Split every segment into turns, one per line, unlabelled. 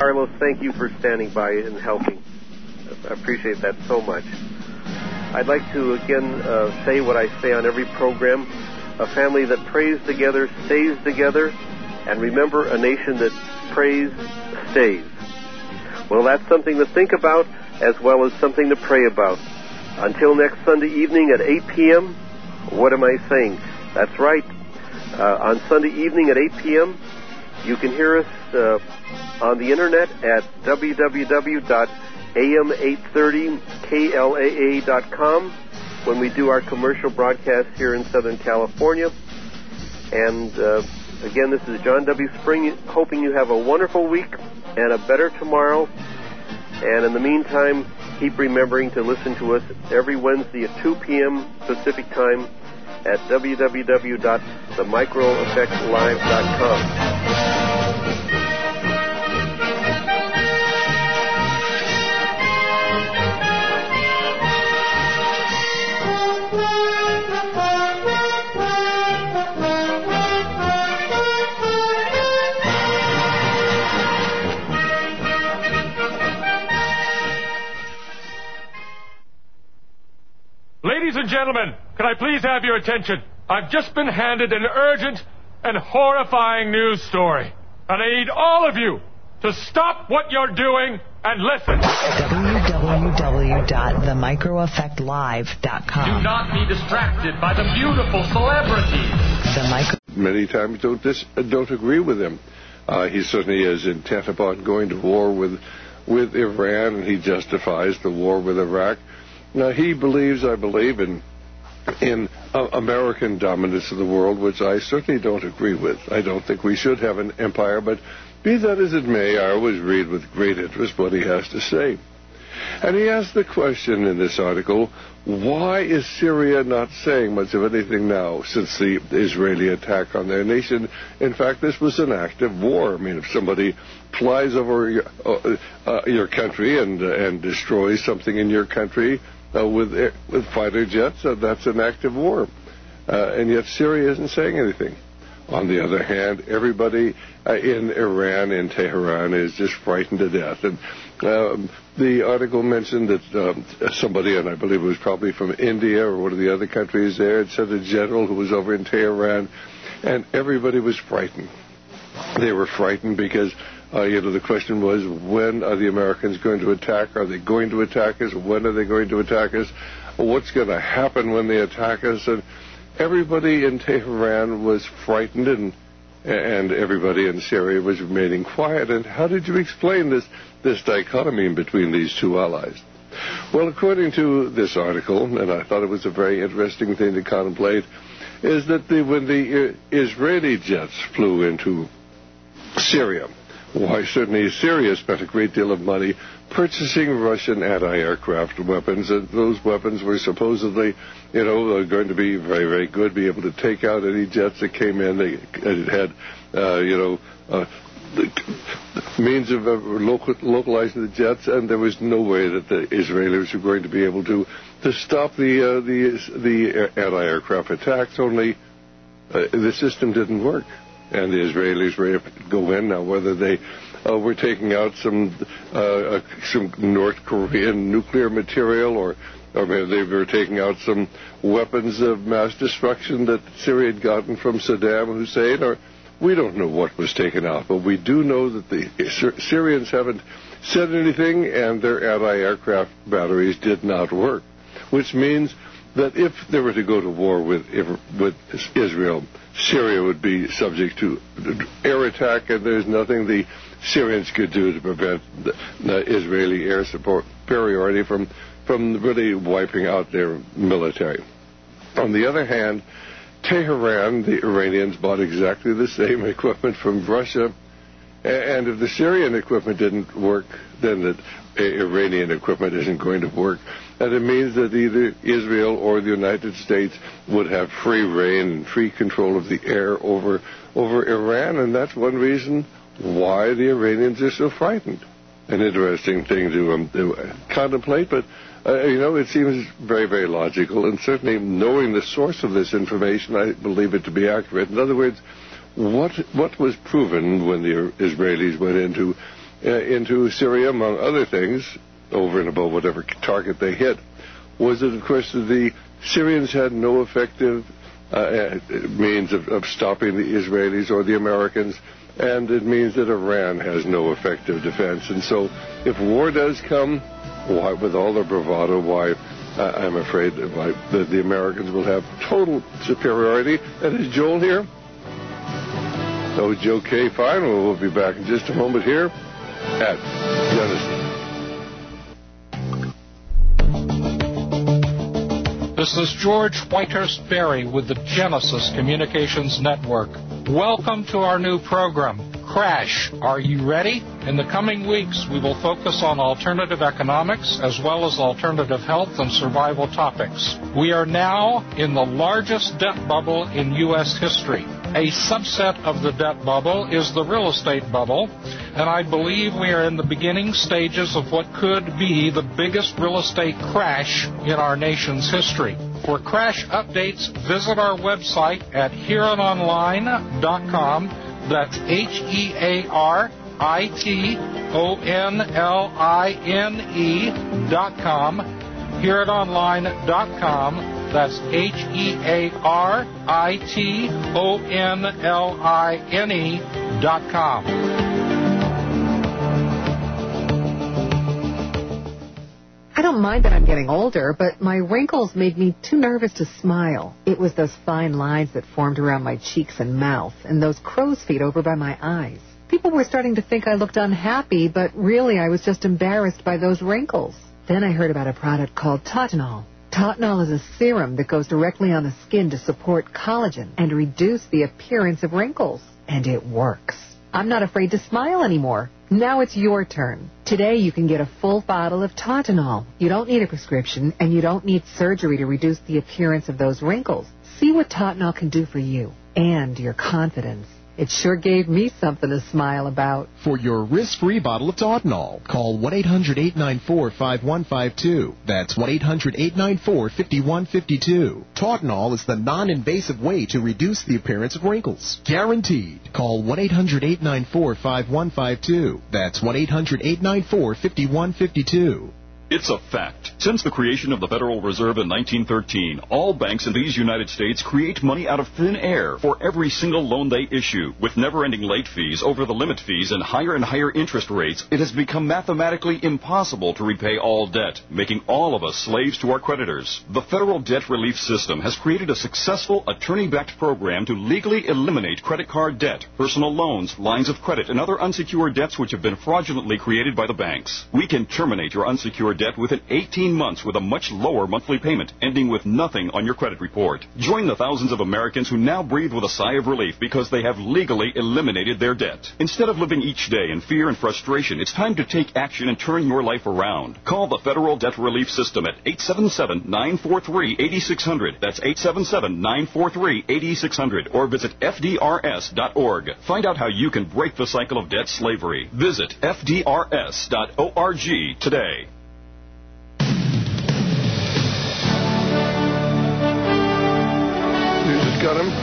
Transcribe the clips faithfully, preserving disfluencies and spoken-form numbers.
Carlos, thank you for standing by and helping. I appreciate that so much. I'd like to again uh, say what I say on every program. A family that prays together stays together, and remember, a nation that prays stays. Well, that's something to think about as well as something to pray about. Until next Sunday evening at eight p.m., what am I saying? That's right. Uh, on Sunday evening at eight p.m., you can hear us uh, on the internet at w w w dot a m eight thirty k l a a dot com when we do our commercial broadcast here in Southern California. And uh, again, this is John W. Spring, hoping you have a wonderful week and a better tomorrow. And in the meantime, keep remembering to listen to us every Wednesday at two p.m. Pacific Time at w w w dot the micro effect live dot com.
Ladies and gentlemen, can I please have your attention? I've just been handed an urgent and horrifying news story. And I need all of you to stop what you're doing and listen.
w w w dot the micro effect live dot com.
Do not be distracted by the beautiful celebrities.
The micro-
Many times don't dis- don't agree with him. Uh, he certainly is intent upon going to war with with Iran, and he justifies the war with Iraq. Now, he believes, I believe, in in uh, American dominance of the world, which I certainly don't agree with. I don't think we should have an empire, but be that as it may, I always read with great interest what he has to say. And he asked the question in this article, why is Syria not saying much of anything now since the Israeli attack on their nation? In fact, this was an act of war. I mean, if somebody flies over your, uh, uh, your country and, uh, and destroys something in your country, Uh, with with fighter jets, uh, that's an act of war. Uh, and yet Syria isn't saying anything. On the other hand, everybody uh, in Iran, in Tehran, is just frightened to death. And um, the article mentioned that um, somebody, and I believe it was probably from India or one of the other countries there, had sent a general who was over in Tehran, and everybody was frightened. They were frightened because Uh, you know, the question was, when are the Americans going to attack? Are they going to attack us? When are they going to attack us? What's going to happen when they attack us? And everybody in Tehran was frightened, and and everybody in Syria was remaining quiet. And how did you explain this, this dichotomy between these two allies? Well, according to this article, and I thought it was a very interesting thing to contemplate, is that the, when the Israeli jets flew into Syria, why, certainly Syria spent a great deal of money purchasing Russian anti-aircraft weapons, and those weapons were supposedly, you know, going to be very, very good, be able to take out any jets that came in. They, it had, uh, you know, uh, the means of uh, local, localizing the jets, and there was no way that the Israelis were going to be able to to stop the uh, the the anti-aircraft attacks. Only uh, the system didn't work. And the Israelis were able to go in. Now, whether they uh, were taking out some uh, some North Korean nuclear material, or or maybe they were taking out some weapons of mass destruction that Syria had gotten from Saddam Hussein, or we don't know what was taken out. But we do know that the Syrians haven't said anything, and their anti-aircraft batteries did not work, which means that if they were to go to war with with Israel, Syria would be subject to air attack, and there's nothing the Syrians could do to prevent the, the Israeli air superiority from, from really wiping out their military. On the other hand, Tehran, the Iranians bought exactly the same equipment from Russia, and if the Syrian equipment didn't work, then the Iranian equipment isn't going to work. And it means that either Israel or the United States would have free reign and free control of the air over over Iran, and that's one reason why the Iranians are so frightened. An interesting thing to, um, to contemplate, but, uh, you know, it seems very, very logical, and certainly knowing the source of this information, I believe it to be accurate. In other words, what what was proven when the Israelis went into uh, into Syria, among other things, over and above whatever target they hit, was that, of course, the Syrians had no effective uh, means of, of stopping the Israelis or the Americans, and it means that Iran has no effective defense. And so if war does come, why, with all their bravado, why, uh, I'm afraid that, why, that the Americans will have total superiority. And is Joel here? Oh, Joe K. Fine. Well, we'll be back in just a moment here at Genesis.
This is George Whitehurst Berry with the Genesis Communications Network. Welcome to our new program, Crash. Are you ready? In the coming weeks, we will focus on alternative economics as well as alternative health and survival topics. We are now in the largest debt bubble in U S history. A subset of the debt bubble is the real estate bubble, and I believe we are in the beginning stages of what could be the biggest real estate crash in our nation's history. For crash updates, visit our website at hear it online dot com. That's H E A R I T O N L I N E dot com. hear it online dot com. That's H E A R I T O N L I N E dot com.
I don't mind that I'm getting older, but my wrinkles made me too nervous to smile. It was those fine lines that formed around my cheeks and mouth, and those crow's feet over by my eyes. People were starting to think I looked unhappy, but really I was just embarrassed by those wrinkles. Then I heard about a product called Tautanol. Tautanol is a serum that goes directly on the skin to support collagen and reduce the appearance of wrinkles. And it works. I'm not afraid to smile anymore. Now it's your turn. Today you can get a full bottle of Tautanol. You don't need a prescription, and you don't need surgery to reduce the appearance of those wrinkles. See what Tautanol can do for you and your confidence. It sure gave me something to smile about.
For your risk-free bottle of Tautanol, call one eight hundred eight nine four five one five two. That's one eight hundred eight nine four five one five two. Tautanol is the non-invasive way to reduce the appearance of wrinkles. Guaranteed. Call one eight hundred eight nine four five one five two. That's one eight hundred eight nine four five one five two.
It's a fact. Since the creation of the Federal Reserve in nineteen thirteen, all banks in these United States create money out of thin air for every single loan they issue. With never-ending late fees, over the limit fees, and higher and higher interest rates, it has become mathematically impossible to repay all debt, making all of us slaves to our creditors. The Federal Debt Relief System has created a successful attorney-backed program to legally eliminate credit card debt, personal loans, lines of credit, and other unsecured debts which have been fraudulently created by the banks. We can terminate your unsecured debt within eighteen months with a much lower monthly payment, ending with nothing on your credit report. Join the thousands of Americans who now breathe with a sigh of relief because they have legally eliminated their debt. Instead of living each day in fear and frustration, it's time to take action and turn your life around. Call the Federal Debt Relief System at eight seven seven, nine four three, eight six zero zero. That's eight seven seven, nine four three, eight six zero zero. Or visit F D R S dot org. Find out how you can break the cycle of debt slavery. Visit F D R S dot org today.
Got him.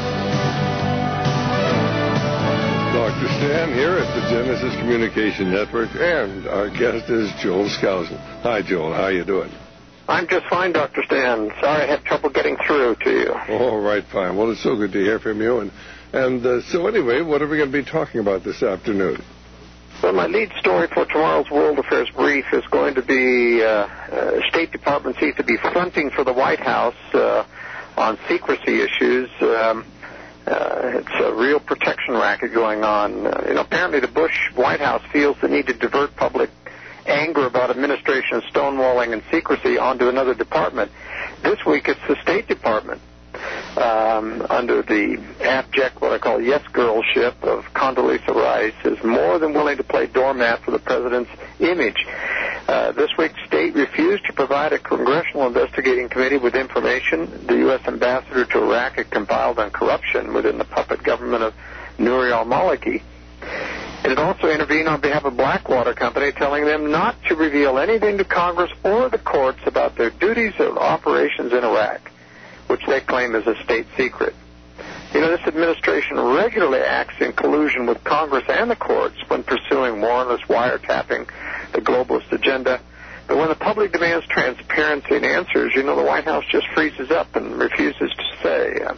Doctor Stan here at the Genesis Communication Network, and our guest is Joel Skousen. Hi, Joel. How you doing?
I'm just fine, Doctor Stan. Sorry I had trouble getting through to you.
All right, fine. Well, it's so good to hear from you. And, and uh, so anyway, what are we going to be talking about this afternoon?
Well, my lead story for tomorrow's World Affairs Brief is going to be uh, uh, State Department seems to be fronting for the White House uh, on secrecy issues. Um, uh, it's a real protection racket going on. Uh, you know, apparently the Bush White House feels the need to divert public anger about administration stonewalling and secrecy onto another department. This week it's the State Department. Um, under the abject, what I call yes-girlship of Condoleezza Rice, is more than willing to play doormat for the president's image. Uh, this week, State refused to provide a congressional investigating committee with information the U S ambassador to Iraq had compiled on corruption within the puppet government of Nouri al-Maliki. It also intervened on behalf of Blackwater Company, telling them not to reveal anything to Congress or the courts about their duties of operations in Iraq, which they claim is a state secret. You know, this administration regularly acts in collusion with Congress and the courts when pursuing warrantless wiretapping, the globalist agenda. But when the public demands transparency and answers, you know, the White House just freezes up and refuses to say, uh,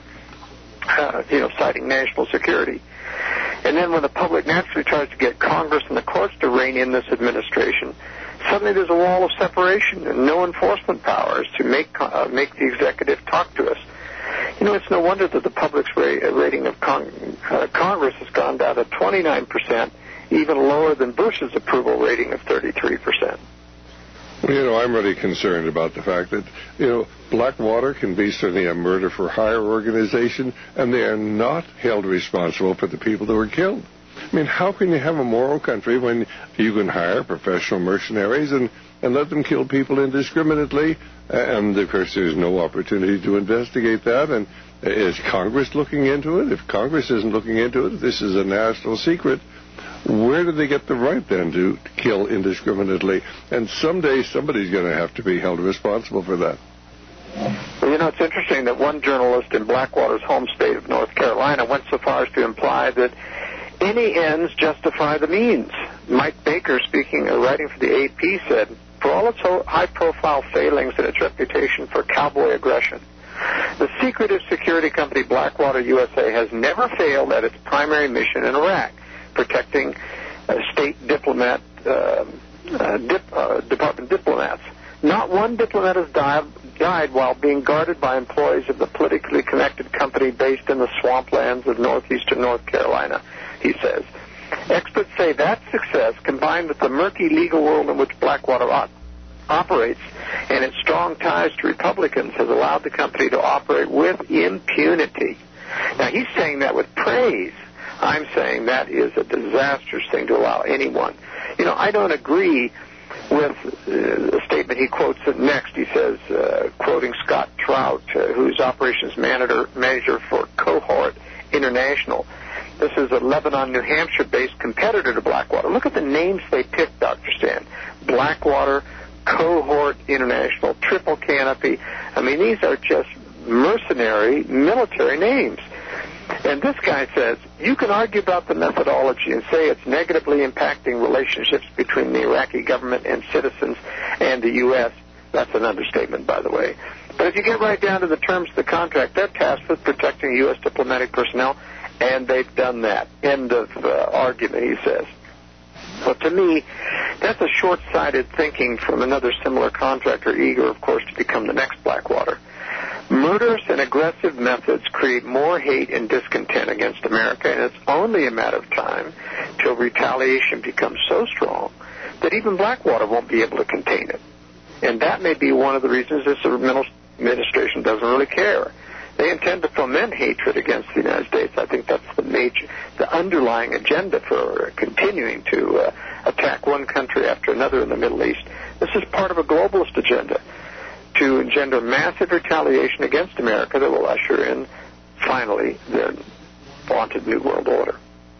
uh, you know, citing national security. And then when the public naturally tries to get Congress and the courts to rein in this administration, suddenly there's a wall of separation and no enforcement powers to make uh, make the executive talk to us. You know, it's no wonder that the public's ra- rating of Cong- uh, Congress has gone down to twenty-nine percent, even lower than Bush's approval rating of thirty-three percent.
Well, you know, I'm really concerned about the fact that, you know, Blackwater can be certainly a murder-for-hire organization, and they are not held responsible for the people that were killed. I mean, how can you have a moral country when you can hire professional mercenaries and, and let them kill people indiscriminately? And, of course, there's no opportunity to investigate that. And is Congress looking into it? If Congress isn't looking into it, if this is a national secret, where do they get the right then to kill indiscriminately? And someday somebody's going to have to be held responsible for that.
Well, you know, it's interesting that one journalist in Blackwater's home state of North Carolina went so far as to imply that any ends justify the means. Mike Baker, speaking or writing for the A P, said, for all its high-profile failings and its reputation for cowboy aggression, the secretive security company Blackwater U S A has never failed at its primary mission in Iraq, protecting uh, state diplomat, uh, uh, dip, uh, department diplomats. Not one diplomat has died, died while being guarded by employees of the politically connected company based in the swamplands of northeastern North Carolina, he says. Experts say that success, combined with the murky legal world in which Blackwater op- operates and its strong ties to Republicans, has allowed the company to operate with impunity. Now, he's saying that with praise. I'm saying that is a disastrous thing to allow anyone. You know, I don't agree with uh, the statement he quotes next. He says, uh, quoting Scott Trout, uh, who's operations manager, manager for Cohort International. This is a Lebanon, New Hampshire-based competitor to Blackwater. Look at the names they picked, Doctor Stan. Blackwater, Cohort International, Triple Canopy. I mean, these are just mercenary military names. And this guy says, you can argue about the methodology and say it's negatively impacting relationships between the Iraqi government and citizens and the U S That's an understatement, by the way. But if you get right down to the terms of the contract, they're tasked with protecting U S diplomatic personnel, and they've done that. End of uh, argument, he says. Well, to me, that's a short-sighted thinking from another similar contractor, eager, of course, to become the next Blackwater. Murderous and aggressive methods create more hate and discontent against America, and it's only a matter of time till retaliation becomes so strong that even Blackwater won't be able to contain it. And that may be one of the reasons this administration doesn't really care. They intend to foment hatred against the United States. I think that's the major, the underlying agenda for continuing to uh, attack one country after another in the Middle East. This is part of a globalist agenda to engender massive retaliation against America that will usher in, finally, the vaunted New World Order.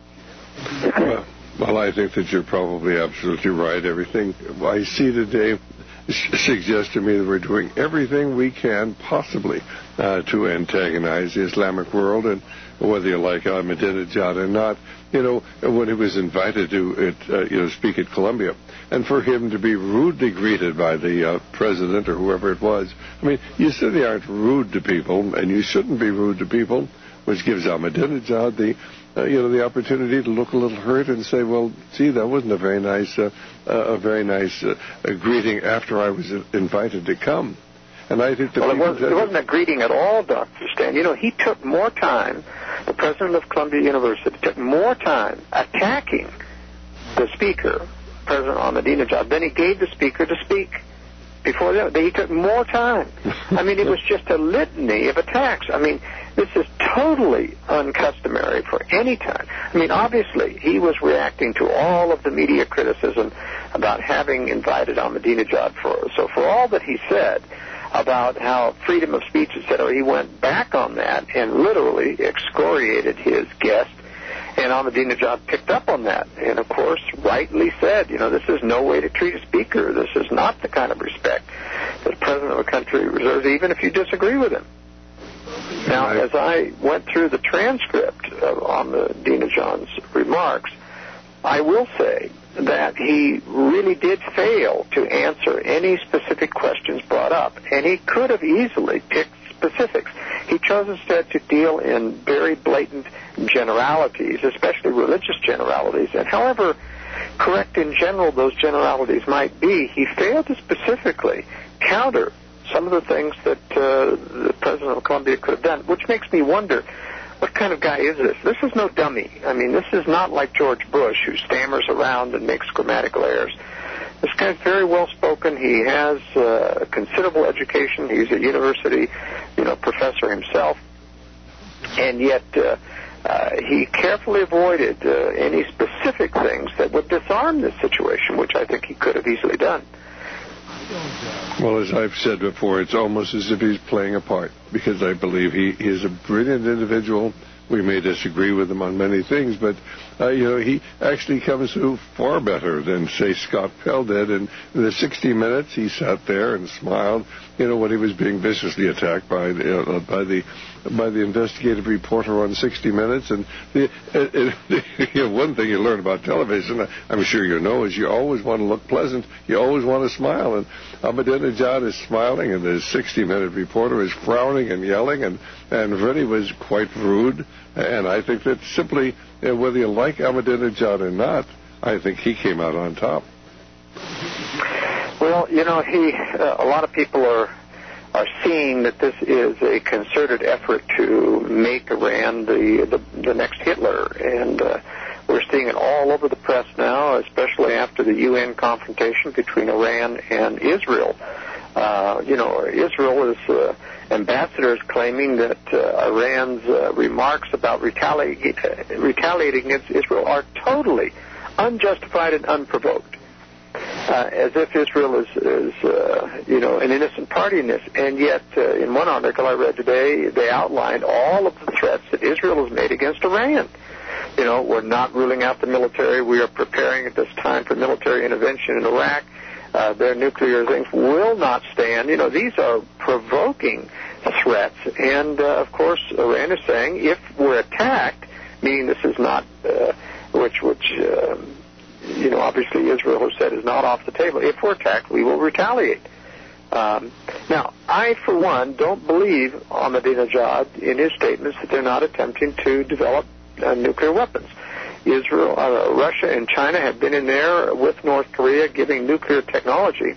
Well, well, I think that you're probably absolutely right. Everything I see today suggests to me that we're doing everything we can possibly uh, to antagonize the Islamic world, and whether you like Ahmadinejad or not, you know, when he was invited to it, uh, you know, speak at Columbia, and for him to be rudely greeted by the uh, president or whoever it was. I mean, you certainly aren't rude to people, and you shouldn't be rude to people, which gives Ahmadinejad the Uh, you know, the opportunity to look a little hurt and say, well, gee, that wasn't a very nice, uh, uh, a very nice uh, a greeting after I was invited to come. And I think that
well, it, was, it wasn't a greeting at all, Doctor Stan. You know, he took more time, the president of Columbia University took more time attacking the speaker, President Ahmadinejad, than he gave the speaker to speak. Before that, he took more time. I mean, it was just a litany of attacks. I mean, this is totally uncustomary for any time. I mean, obviously, he was reacting to all of the media criticism about having invited Ahmadinejad for. So for all that he said about how freedom of speech, et cetera, he went back on that and literally excoriated his guest. And Ahmadinejad picked up on that and, of course, rightly said, you know, this is no way to treat a speaker. This is not the kind of respect that the president of a country reserves, even if you disagree with him. Now,
I...
as I went through the transcript of, on the Dina John's remarks, I will say that he really did fail to answer any specific questions brought up, and he could have easily picked specifics. He chose instead to deal in very blatant generalities, especially religious generalities, and however correct in general those generalities might be, he failed to specifically counter some of the things that uh, the President of Colombia could have done, which makes me wonder, what kind of guy is this? This is no dummy. I mean, this is not like George Bush, who stammers around and makes grammatical errors. This guy's very well-spoken. He has uh, considerable education. He's a university, you know, professor himself. And yet uh, uh, he carefully avoided uh, any specific things that would disarm this situation, which I think he could have easily done.
Well, as I've said before, it's almost as if he's playing a part, because I believe he, he is a brilliant individual. We may disagree with him on many things, but, uh, you know, he actually comes through far better than, say, Scott Pell did. And in the sixty minutes, he sat there and smiled, you know, when he was being viciously attacked by the, uh, by the by the investigative reporter on sixty minutes. And the, it, it, you know, one thing you learn about television, I'm sure you know, is you always want to look pleasant. You always want to smile. And Ahmadinejad is smiling, and the sixty-minute reporter is frowning and yelling, and, and really was quite rude. And I think that simply, uh, whether you like Ahmadinejad or not, I think he came out on top.
Well, you know, he. Uh, a lot of people are are seeing that this is a concerted effort to make Iran the the, the next Hitler, and uh, we're seeing it all over the press now, especially after the U N confrontation between Iran and Israel. Uh, you know, Israel is uh, ambassadors claiming that uh, Iran's uh, remarks about retali- uh, retaliating against Israel are totally unjustified and unprovoked, uh, as if Israel is, is uh, you know, an innocent party in this. And yet, uh, in one article I read today, they outlined all of the threats that Israel has made against Iran. You know, we're not ruling out the military. We are preparing at this time for military intervention in Iraq. Uh, their nuclear things will not stand. You know, these are provoking threats. And, uh, of course, Iran is saying if we're attacked, meaning this is not, uh, which, which uh, you know, obviously Israel has said is not off the table. If we're attacked, we will retaliate. Um, now, I, for one, don't believe Ahmadinejad in his statements that they're not attempting to develop uh, nuclear weapons. Israel, uh, Russia, and China have been in there with North Korea giving nuclear technology.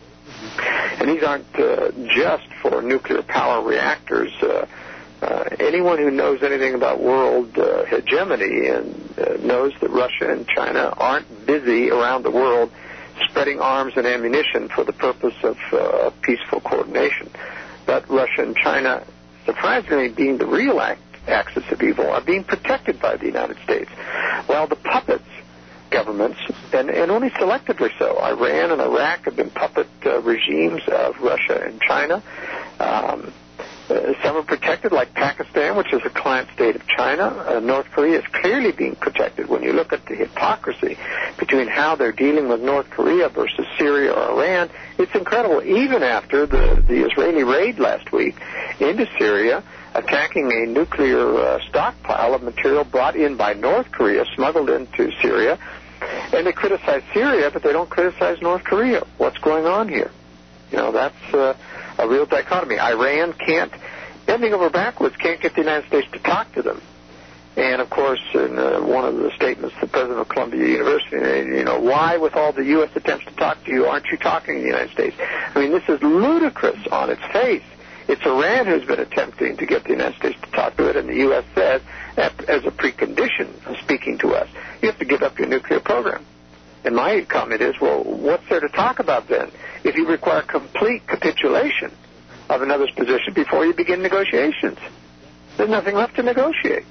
And these aren't uh, just for nuclear power reactors. Uh, uh, anyone who knows anything about world uh, hegemony and uh, knows that Russia and China aren't busy around the world spreading arms and ammunition for the purpose of uh, peaceful coordination. But Russia and China, surprisingly, being the real act, axis of evil, are being protected by the United States, while the puppets governments, and, and only selectively so, Iran and Iraq have been puppet uh, regimes of Russia and China. Um, uh, some are protected, like Pakistan, which is a client state of China. Uh, North Korea is clearly being protected. When you look at the hypocrisy between how they're dealing with North Korea versus Syria or Iran, it's incredible. Even after the, the Israeli raid last week into Syria, attacking a nuclear uh, stockpile of material brought in by North Korea, smuggled into Syria, and they criticize Syria, but they don't criticize North Korea. What's going on here? You know, that's uh, a real dichotomy. Iran can't, bending over backwards, can't get the United States to talk to them. And, of course, in uh, one of the statements, the president of Columbia University, you know, why, with all the U S attempts to talk to you, aren't you talking to the United States? I mean, this is ludicrous on its face. It's Iran who's been attempting to get the United States to talk to it, and the U S says, as a precondition of speaking to us, you have to give up your nuclear program. And my comment is, well, what's there to talk about then if you require complete capitulation of another's position before you begin negotiations? There's nothing left to negotiate.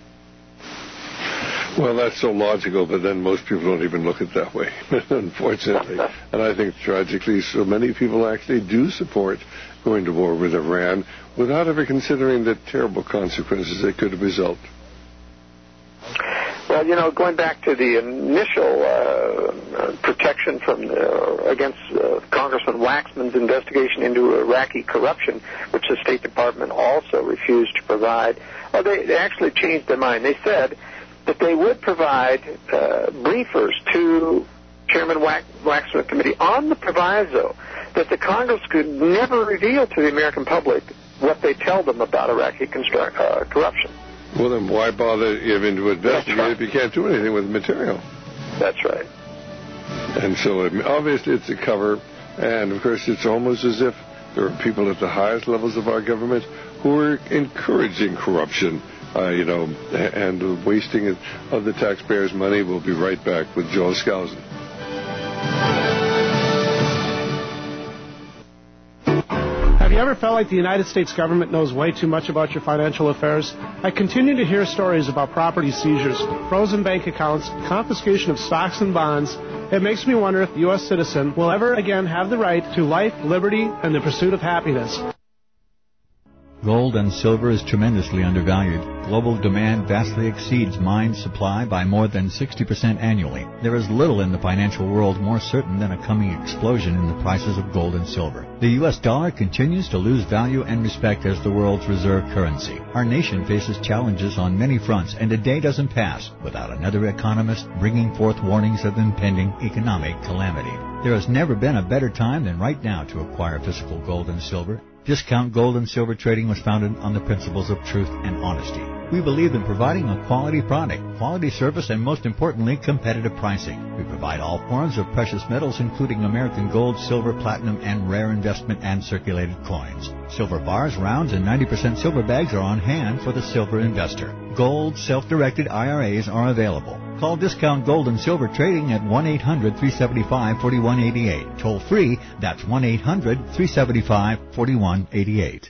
Well, that's so logical, but then most people don't even look at it that way, unfortunately. And I think, tragically, so many people actually do support going to war with Iran without ever considering the terrible consequences that could result.
Well, Well, you know, going back to the initial uh, protection from uh, against uh, Congressman Waxman's investigation into Iraqi corruption, which the State Department also refused to provide, well, they, they actually changed their mind. They said that they would provide uh, briefers to Chairman Wax- Waxman Committee on the proviso that the Congress could never reveal to the American public what they tell them about Iraqi construct, uh, corruption.
Well, then why bother even to investigate right. if you can't do anything with the material?
That's right.
And so obviously it's a cover, and of course it's almost as if there are people at the highest levels of our government who are encouraging corruption, uh, you know, and the wasting of the taxpayers' money. We'll be right back with Joel Skousen.
Have you ever felt like the United States government knows way too much about your financial affairs? I continue to hear stories about property seizures, frozen bank accounts, confiscation of stocks and bonds. It makes me wonder if the U S citizen will ever again have the right to life, liberty, and the pursuit of happiness.
Gold and silver is tremendously undervalued. Global demand vastly exceeds mine supply by more than sixty percent annually. There is little in the financial world more certain than a coming explosion in the prices of gold and silver. The U S dollar continues to lose value and respect as the world's reserve currency. Our nation faces challenges on many fronts, and a day doesn't pass without another economist bringing forth warnings of impending economic calamity. There has never been a better time than right now to acquire physical gold and silver. Discount Gold and Silver Trading was founded on the principles of truth and honesty. We believe in providing a quality product, quality service, and most importantly, competitive pricing. We provide all forms of precious metals, including American gold, silver, platinum, and rare investment and circulated coins. Silver bars, rounds, and ninety percent silver bags are on hand for the silver investor. Gold self-directed I R As are available. Call Discount Gold and Silver Trading at one eight hundred, three seven five, four one eight eight. Toll free, that's one eight hundred, three seven five, four one eight eight.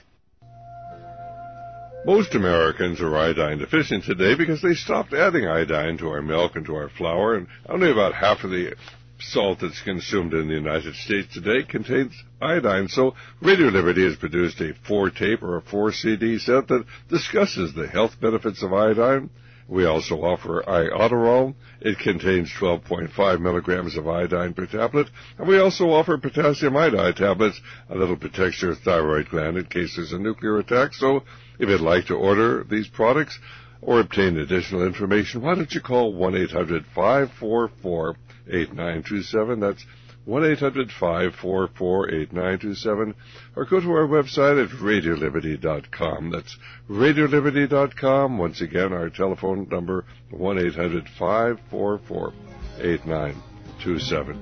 Most Americans are iodine deficient today because they stopped adding iodine to our milk and to our flour, and only about half of the salt that's consumed in the United States today contains iodine. So Radio Liberty has produced a four-tape or a four-C D set that discusses the health benefits of iodine. We also offer Iodoral. It contains twelve point five milligrams of iodine per tablet. And we also offer potassium iodide tablets. A little protects your thyroid gland in case there's a nuclear attack. So if you'd like to order these products or obtain additional information, why don't you call one eight hundred, five four four, eight nine two seven. That's one eight hundred, five four four, eight nine two seven, or go to our website at radio liberty dot com. That's radio liberty dot com. Once again, our telephone number, one eight hundred, five four four, eight nine two seven.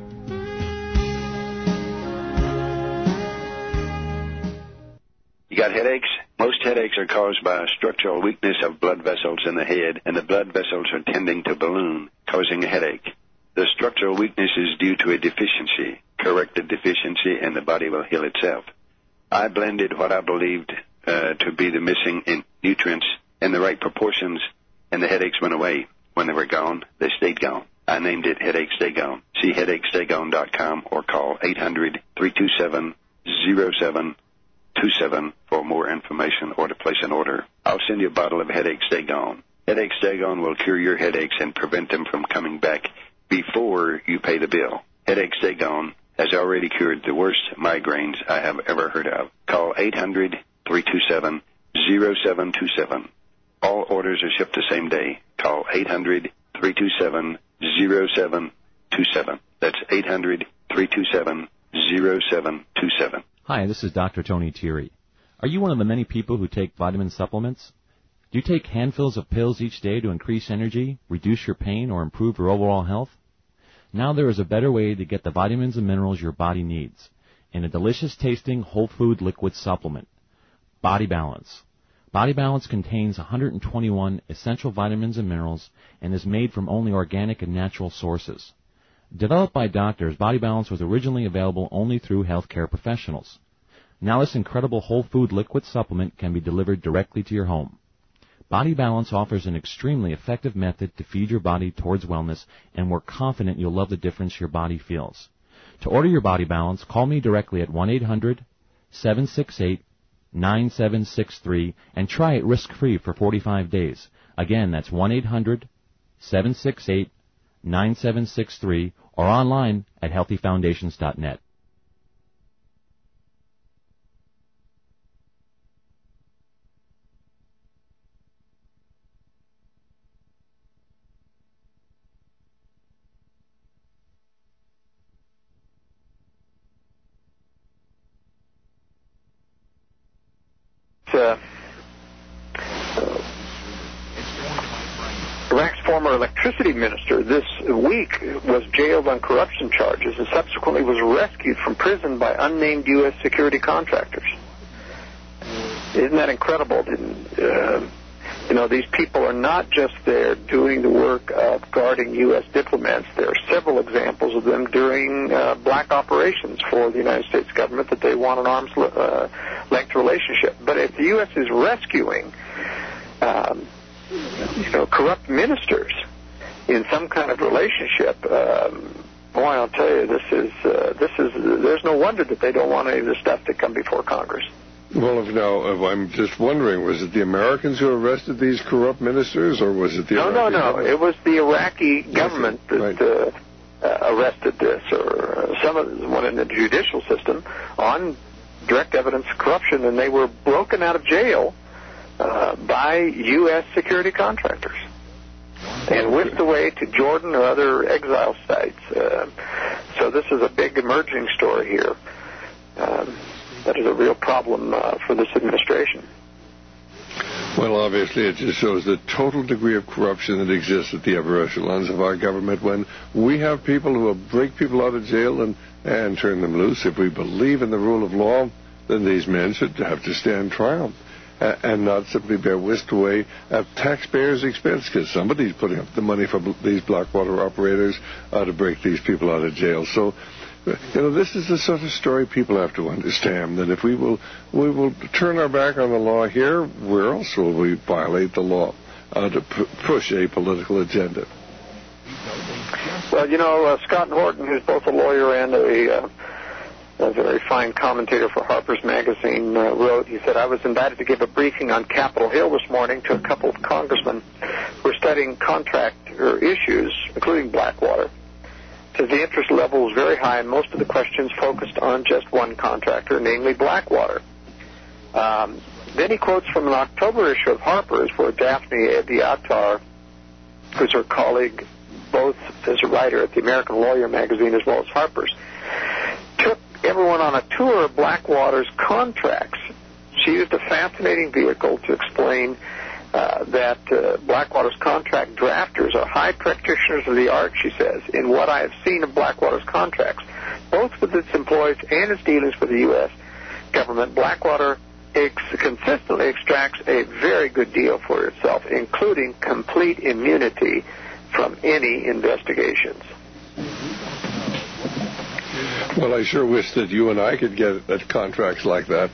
You got headaches? Most headaches are caused by a structural weakness of blood vessels in the head, and the blood vessels are tending to balloon, causing a headache. The structural weakness is due to a deficiency. Correct the deficiency, and the body will heal itself. I blended what I believed uh, to be the missing in nutrients in the right proportions, and the headaches went away. When they were gone, they stayed gone. I named it Headache Stay Gone. See headache stay gone dot com or call eight hundred, three two seven, zero seven two seven for more information or to place an order. I'll send you a bottle of Headache Stay Gone. Headache Stay Gone will cure your headaches and prevent them from coming back before you pay the bill. Headache Stay Gone has already cured the worst migraines I have ever heard of. Call eight hundred, three two seven, zero seven two seven. All orders are shipped the same day. Call eight hundred, three two seven, zero seven two seven. That's eight hundred, three two seven, zero seven two seven.
Hi, this is Doctor Tony Thierry. Are you one of the many people who take vitamin supplements? Do you take handfuls of pills each day to increase energy, reduce your pain, or improve your overall health? Now there is a better way to get the vitamins and minerals your body needs in a delicious-tasting whole food liquid supplement, Body Balance. Body Balance contains one hundred twenty-one essential vitamins and minerals and is made from only organic and natural sources. Developed by doctors, Body Balance was originally available only through healthcare professionals. Now this incredible whole food liquid supplement can be delivered directly to your home. Body Balance offers an extremely effective method to feed your body towards wellness, and we're confident you'll love the difference your body feels. To order your Body Balance, call me directly at one eight hundred, seven six eight, nine seven six three and try it risk-free for forty-five days. Again, that's one eight hundred, seven six eight, nine seven six three or online at healthy foundations dot net.
Uh, Iraq's former electricity minister this week was jailed on corruption charges and subsequently was rescued from prison by unnamed U S security contractors. Isn't that incredible? Uh, you know, these people are not just there doing the work of guarding U S diplomats. There are several examples of them doing uh, black operations for the United States government that they want an arm's uh, length relationship. But if the U S is rescuing um, you know, corrupt ministers in some kind of relationship, um, boy, I'll tell you, this is uh, this is there's no wonder that they don't want any of this stuff to come before Congress.
Well, if now, if I'm just wondering, was it the Americans who arrested these corrupt ministers, or was it the
no,
Iraqi
no, no?
government?
It was the Iraqi government that
right.
uh, uh, arrested this, or uh, some of them went in the judicial system on direct evidence of corruption, and they were broken out of jail uh, by U S security contractors and whisked away to Jordan or other exile sites. Uh, so this is a big emerging story here. Um, that is a real problem uh, for this administration.
Well, obviously, it just shows the total degree of corruption that exists at the upper echelons of our government when we have people who will break people out of jail and, and turn them loose. If we believe in the rule of law, then these men should have to stand trial uh, and not simply be whisked away at taxpayers' expense, because somebody's putting up the money for bl- these Blackwater operators uh, to break these people out of jail. So, you know, this is the sort of story people have to understand, that if we will we will turn our back on the law here, where else will we violate the law uh, to p- push a political agenda?
Well, you know, uh, Scott Horton, who's both a lawyer and a, uh, a very fine commentator for Harper's Magazine, uh, wrote, he said, I was invited to give a briefing on Capitol Hill this morning to a couple of congressmen who are studying contractor issues, including Blackwater. Says the interest level was very high, and most of the questions focused on just one contractor, namely Blackwater. Um, then he quotes from an October issue of Harper's, where Daphne Abiatar, who's her colleague both as a writer at the American Lawyer magazine as well as Harper's, took everyone on a tour of Blackwater's contracts. She used a fascinating vehicle to explain Uh, that uh, Blackwater's contract drafters are high practitioners of the art, she says, in what I have seen of Blackwater's contracts, both with its employees and its dealings with the U S government. Blackwater ex- consistently extracts a very good deal for itself, including complete immunity from any investigations.
Well, I sure wish that you and I could get at contracts like that.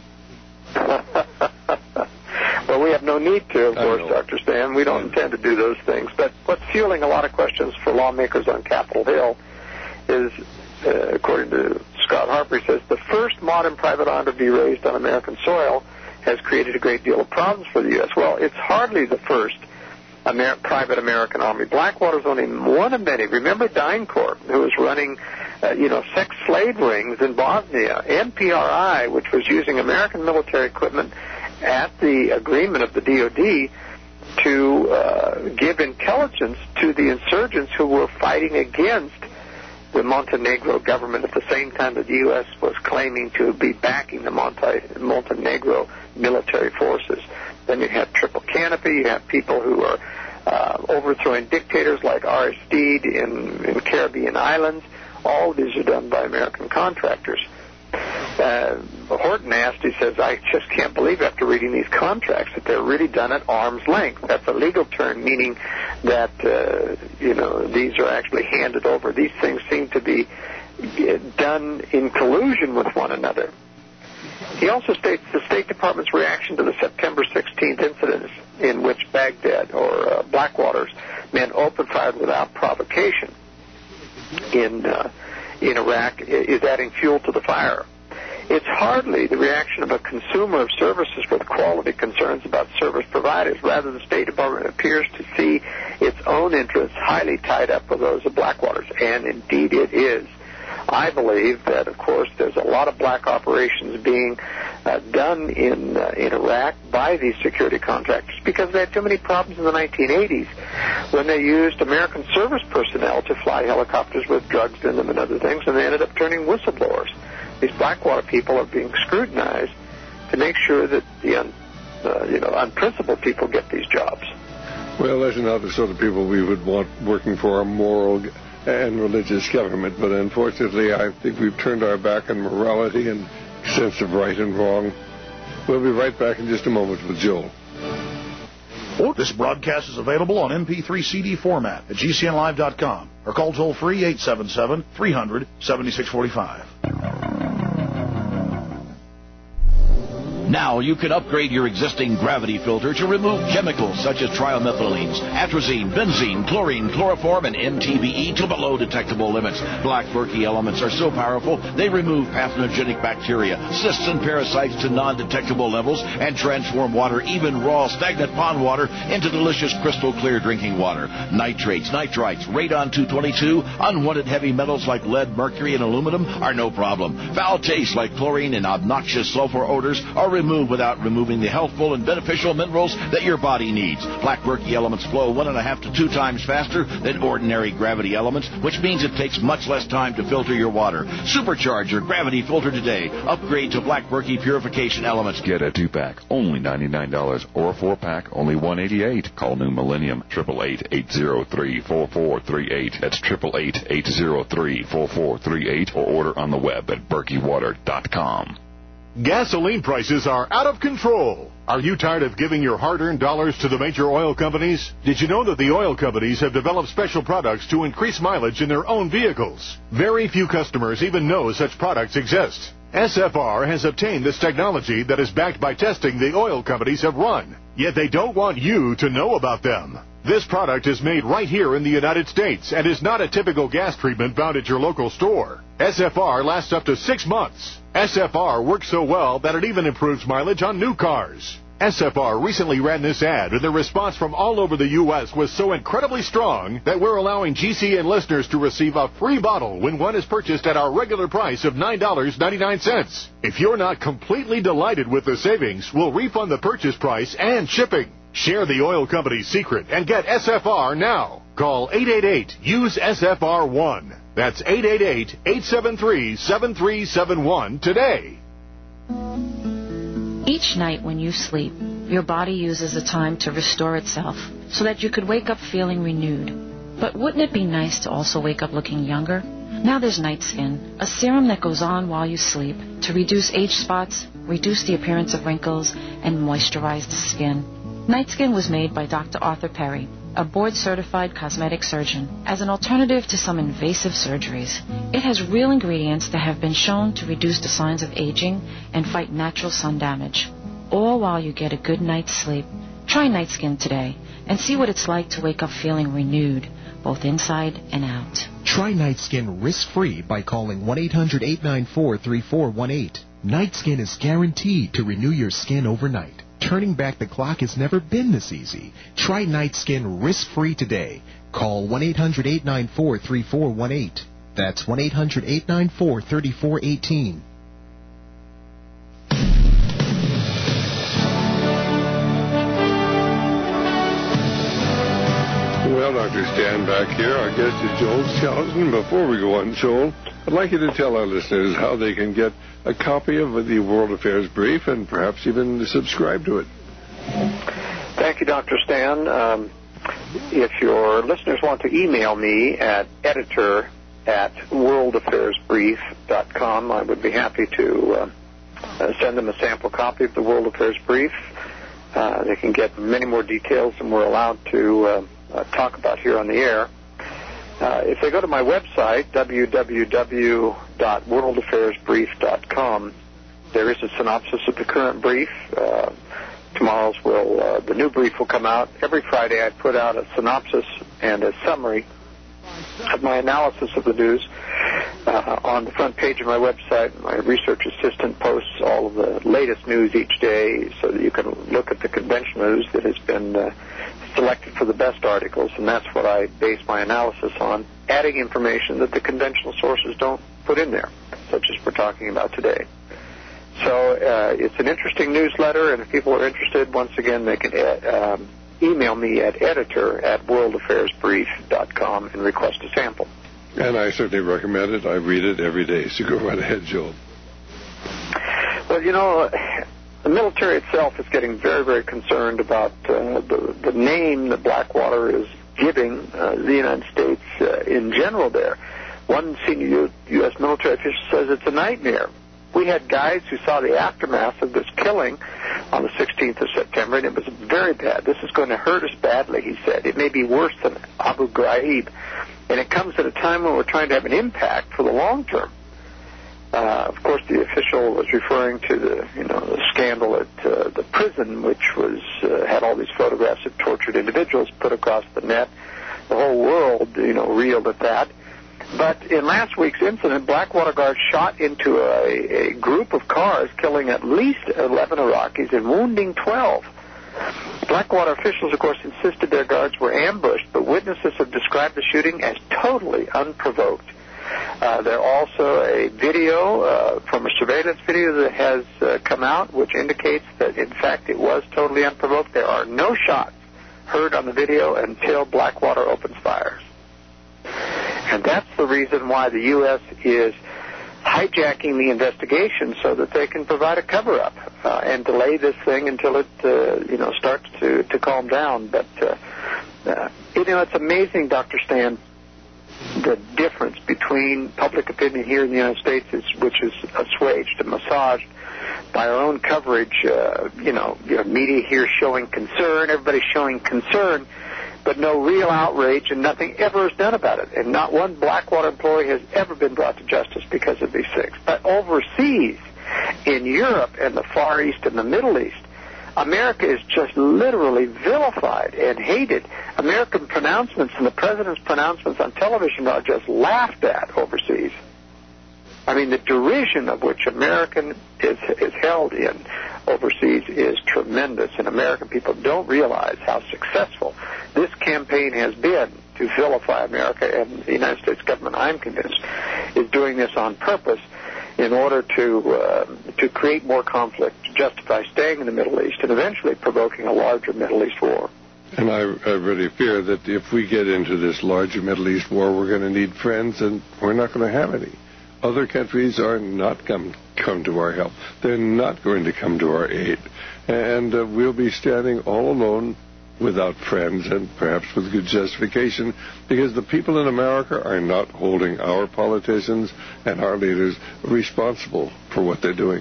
Well, we have no need to, of course, Doctor Stan. We don't intend to do those things. But what's fueling a lot of questions for lawmakers on Capitol Hill is, uh, according to Scott Harper, he says, the first modern private arm to be raised on American soil has created a great deal of problems for the U S Well, it's hardly the first Amer- private American army. Blackwater's only one of many. Remember DynCorp, who was running, uh, you know, sex slave rings in Bosnia. N P R I, which was using American military equipment at the agreement of the D O D to uh, give intelligence to the insurgents who were fighting against the Montenegro government at the same time that the U S was claiming to be backing the Monte- Montenegro military forces. Then you have Triple Canopy, you have people who are uh, overthrowing dictators like Aristide in, in Caribbean islands. All of these are done by American contractors. Uh, Horton asked, he says, I just can't believe after reading these contracts that they're really done at arm's length. That's a legal term, meaning that, uh, you know, these are actually handed over. These things seem to be done in collusion with one another. He also states the State Department's reaction to the September sixteenth incidents in which Baghdad or uh, Blackwater's men opened fire without provocation in uh, in Iraq is adding fuel to the fire. it's hardly the reaction of a consumer of services with quality concerns about service providers. Rather, the State Department appears to see its own interests highly tied up with those of Blackwater's, and indeed it is. I believe that, of course, there's a lot of black operations being uh, done in uh, in Iraq by these security contractors because they had too many problems in the nineteen eighties when they used American service personnel to fly helicopters with drugs in them and other things, and they ended up turning whistleblowers. These Blackwater people are being scrutinized to make sure that the un, uh, you know unprincipled people get these jobs.
Well, that's not the sort of people we would want working for a moral and religious government, but unfortunately I think we've turned our back on morality and sense of right and wrong. We'll be right back in just a moment with Joel.
This broadcast is available on M P three C D format at G C N live dot com or call toll-free eight seven seven, three hundred, seventy-six forty-five.
Now you can upgrade your existing gravity filter to remove chemicals such as trimethylenes, atrazine, benzene, chlorine, chloroform, and M T B E to below detectable limits. Black Berkey elements are so powerful they remove pathogenic bacteria, cysts, and parasites to non-detectable levels and transform water, even raw stagnant pond water, into delicious crystal clear drinking water. Nitrates, nitrites, radon two twenty-two, unwanted heavy metals like lead, mercury, and aluminum are no problem. Foul tastes like chlorine and obnoxious sulfur odors are removed without removing the healthful and beneficial minerals that your body needs. Black Berkey elements flow one and a half to two times faster than ordinary gravity elements, which means it takes much less time to filter your water. Supercharge your gravity filter today. Upgrade to Black Berkey purification elements.
Get a two-pack, only ninety-nine dollars, or a four-pack, only one hundred eighty-eight dollars. Call New Millennium, eight eight eight, eight zero three, four four three eight. That's eight eight eight, eight zero three, four four three eight, or order on the web at berkey water dot com.
Gasoline prices are out of control. Are you tired of giving your hard-earned dollars to the major oil companies? Did you know that the oil companies have developed special products to increase mileage in their own vehicles? Very few customers even know such products exist. S F R has obtained this technology that is backed by testing the oil companies have run, yet they don't want you to know about them. This product is made right here in the United States and is not a typical gas treatment found at your local store. S F R lasts up to six months. S F R works so well that it even improves mileage on new cars. S F R recently ran this ad, and the response from all over the U S was so incredibly strong that we're allowing G C N listeners to receive a free bottle when one is purchased at our regular price of nine dollars and ninety-nine cents. If you're not completely delighted with the savings, we'll refund the purchase price and shipping. Share the oil company's secret and get S F R now. Call eight eight eight, use S F R one. That's eight eight eight, eight seven three, seven three seven one today.
Each night when you sleep, your body uses the time to restore itself so that you could wake up feeling renewed. But wouldn't it be nice to also wake up looking younger? Now there's Night Skin, a serum that goes on while you sleep to reduce age spots, reduce the appearance of wrinkles, and moisturize the skin. Night Skin was made by Doctor Arthur Perry, a board-certified cosmetic surgeon, as an alternative to some invasive surgeries. It has real ingredients that have been shown to reduce the signs of aging and fight natural sun damage, all while you get a good night's sleep. Try Night Skin today and see what it's like to wake up feeling renewed, both inside and out.
Try Night Skin risk-free by calling one eight hundred, eight nine four, three four one eight. Night Skin is guaranteed to renew your skin overnight. Turning back the clock has never been this easy. Try Night Skin risk-free today. Call one eight hundred, eight nine four, three four one eight. That's one eight hundred, eight nine four, three four one eight.
Well, Doctor Stan back here. Our guest is Joel Salatin. Before we go on, Joel, I'd like you to tell our listeners how they can get a copy of the World Affairs Brief and perhaps even subscribe to it.
Thank you, Doctor Stan. Um, if your listeners want to email me at editor at world affairs brief dot com, I would be happy to uh, uh, send them a sample copy of the World Affairs Brief. Uh, they can get many more details than we're allowed to uh, uh, talk about here on the air. Uh, if they go to my website, w w w dot world affairs brief dot com, there is a synopsis of the current brief. Uh, tomorrow's will, uh, the new brief will come out. Every Friday I put out a synopsis and a summary of my analysis of the news. Uh, on the front page of my website, my research assistant posts all of the latest news each day so that you can look at the conventional news that has been uh, selected for the best articles, and that's what I base my analysis on, adding information that the conventional sources don't put in there, such as we're talking about today. So uh, it's an interesting newsletter, and if people are interested, once again, they can uh, um, email me at editor at world affairs brief dot com and request a sample.
And I certainly recommend it. I read it every day, so go right ahead, Joel.
Well, you know, the military itself is getting very, very concerned about uh, the, the name that Blackwater is giving uh, the United States uh, in general there. One senior U S military official says it's a nightmare. We had guys who saw the aftermath of this killing on the sixteenth of September, and it was very bad. This is going to hurt us badly, he said. It may be worse than Abu Ghraib, and it comes at a time when we're trying to have an impact for the long term. Uh, of course, the official was referring to the, you know, the scandal at uh, the prison, which was uh, had all these photographs of tortured individuals put across the net. The whole world, you know, reeled at that. But in last week's incident, Blackwater guards shot into a, a group of cars, killing at least eleven Iraqis and wounding twelve. Blackwater officials, of course, insisted their guards were ambushed, but witnesses have described the shooting as totally unprovoked. Uh, there's also a video uh, from a surveillance video that has uh, come out, which indicates that, in fact, it was totally unprovoked. There are no shots heard on the video until Blackwater opens fires. And that's the reason why the U S is hijacking the investigation so that they can provide a cover-up uh, and delay this thing until it, uh, you know, starts to, to calm down. But, uh, uh, you know, it's amazing, Doctor Stan, the difference between public opinion here in the United States, is, which is assuaged and massaged by our own coverage, uh, you know, you know, media here showing concern, everybody showing concern, but no real outrage, and nothing ever is done about it. And not one Blackwater employee has ever been brought to justice because of these things. But overseas, in Europe and the Far East and the Middle East, America is just literally vilified and hated. American pronouncements and the president's pronouncements on television are just laughed at overseas. I mean, the derision of which American is, is held in overseas is tremendous, and American people don't realize how successful this campaign has been to vilify America, and the United States government, I'm convinced, is doing this on purpose in order to uh, to create more conflict, to justify staying in the Middle East, and eventually provoking a larger Middle East war.
And I, I really fear that if we get into this larger Middle East war, we're going to need friends, and we're not going to have any. Other countries are not come come to our help. They're not going to come to our aid. And uh, we'll be standing all alone without friends, and perhaps with good justification, because the people in America are not holding our politicians and our leaders responsible for what they're doing.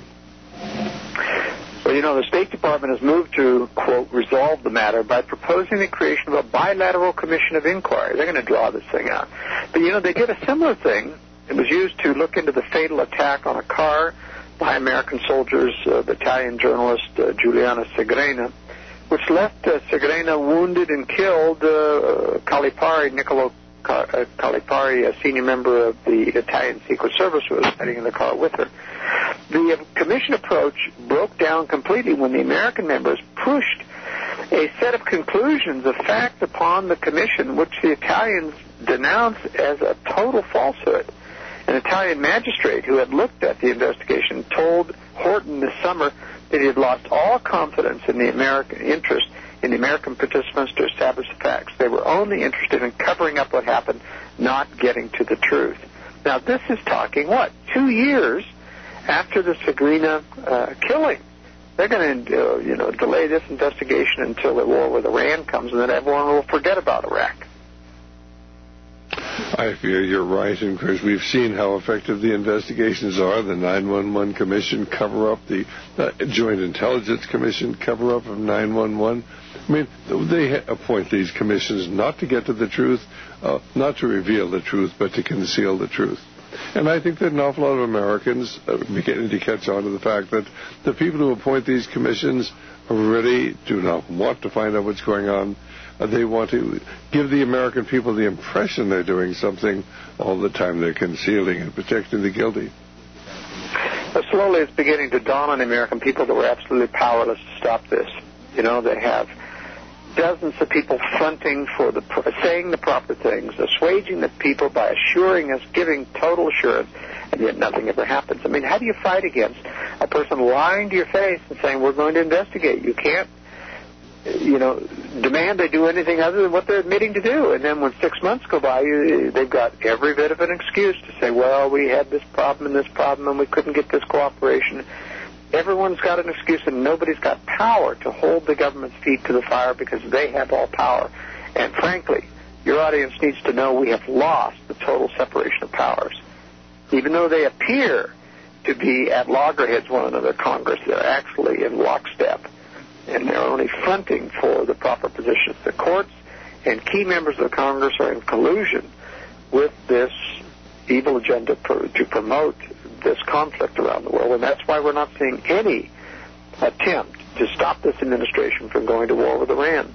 Well, you know, the State Department has moved to, quote, resolve the matter by proposing the creation of a bilateral commission of inquiry. They're going to draw this thing out. But, you know, they did a similar thing. It was used to look into the fatal attack on a car by American soldiers, uh, the Italian journalist uh, Giuliano Segrena, which left uh, Segrena wounded and killed uh, Calipari, Niccolo uh, Calipari, a senior member of the Italian Secret Service, who was riding in the car with her. The uh, commission approach broke down completely when the American members pushed a set of conclusions of facts upon the commission, which the Italians denounced as a total falsehood. An Italian magistrate who had looked at the investigation told Horton this summer that he had lost all confidence in the American interest in the American participants to establish the facts. They were only interested in covering up what happened, not getting to the truth. Now, this is talking, what, two years after the Segrena uh, killing. They're going to, uh, you know, delay this investigation until the war with Iran comes, and then everyone will forget about Iraq.
I fear you're right, and of course we've seen how effective the investigations are. The nine one one Commission cover-up, the uh, Joint Intelligence Commission cover-up of nine one one. I mean, they appoint these commissions not to get to the truth, uh, not to reveal the truth, but to conceal the truth. And I think that an awful lot of Americans are beginning to catch on to the fact that the people who appoint these commissions really do not want to find out what's going on. Uh, they want to give the American people the impression they're doing something. All the time they're concealing and protecting the guilty.
But slowly it's beginning to dawn on the American people that we're absolutely powerless to stop this. You know, they have dozens of people fronting for the, saying the proper things, assuaging the people by assuring us, giving total assurance, and yet nothing ever happens. I mean, how do you fight against a person lying to your face and saying, we're going to investigate? You can't, you know, demand they do anything other than what they're admitting to do. And then when six months go by, you, they've got every bit of an excuse to say, well, we had this problem and this problem and we couldn't get this cooperation. Everyone's got an excuse, and nobody's got power to hold the government's feet to the fire because they have all power. And frankly, your audience needs to know we have lost the total separation of powers. Even though they appear to be at loggerheads one another, Congress, they're actually in lockstep, and they're only fronting for the proper positions. The courts and key members of the Congress are in collusion with this evil agenda pro- to promote this conflict around the world, and that's why we're not seeing any attempt to stop this administration from going to war with Iran.